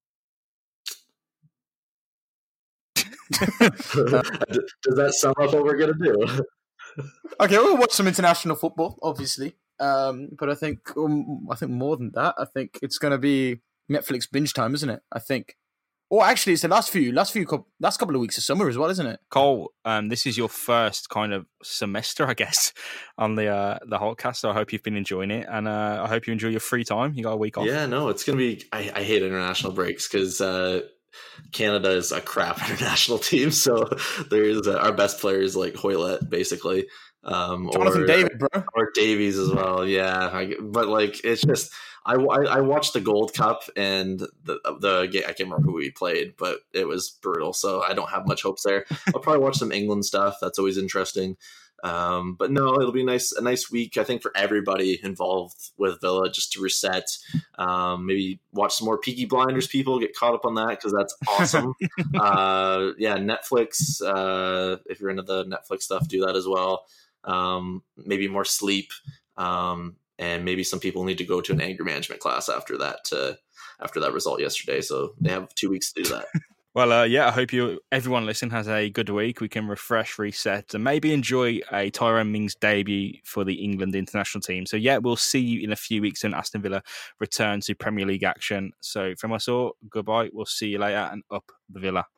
Does that sum up what we're going to do? Okay, we'll watch some international football, obviously. But I think more than that. I think it's going to be Netflix binge time, isn't it? I think. Or actually, it's the last couple of weeks of summer as well, isn't it? Cole, this is your first kind of semester, I guess, on the Holtcast. So I hope you've been enjoying it, and I hope you enjoy your free time. You got a week off. Yeah, no, it's gonna be. I hate international breaks because Canada is a crap international team. So there's our best players like Hoylett, basically. Jonathan David, bro, or Davies as well. Yeah, but like it's just. I watched the Gold Cup and the game. I can't remember who we played, but it was brutal. So I don't have much hopes there. I'll probably watch some England stuff. That's always interesting. But no, it'll be a nice week. I think for everybody involved with Villa, just to reset. Maybe watch some more Peaky Blinders. People get caught up on that because that's awesome. Yeah, Netflix. If you're into the Netflix stuff, do that as well. Maybe more sleep. And maybe some people need to go to an anger management class after that result yesterday. So they have 2 weeks to do that. Well, I hope everyone listening has a good week. We can refresh, reset, and maybe enjoy a Tyrone Mings debut for the England international team. So, we'll see you in a few weeks when Aston Villa return to Premier League action. So, from us all, goodbye. We'll see you later, and up the Villa.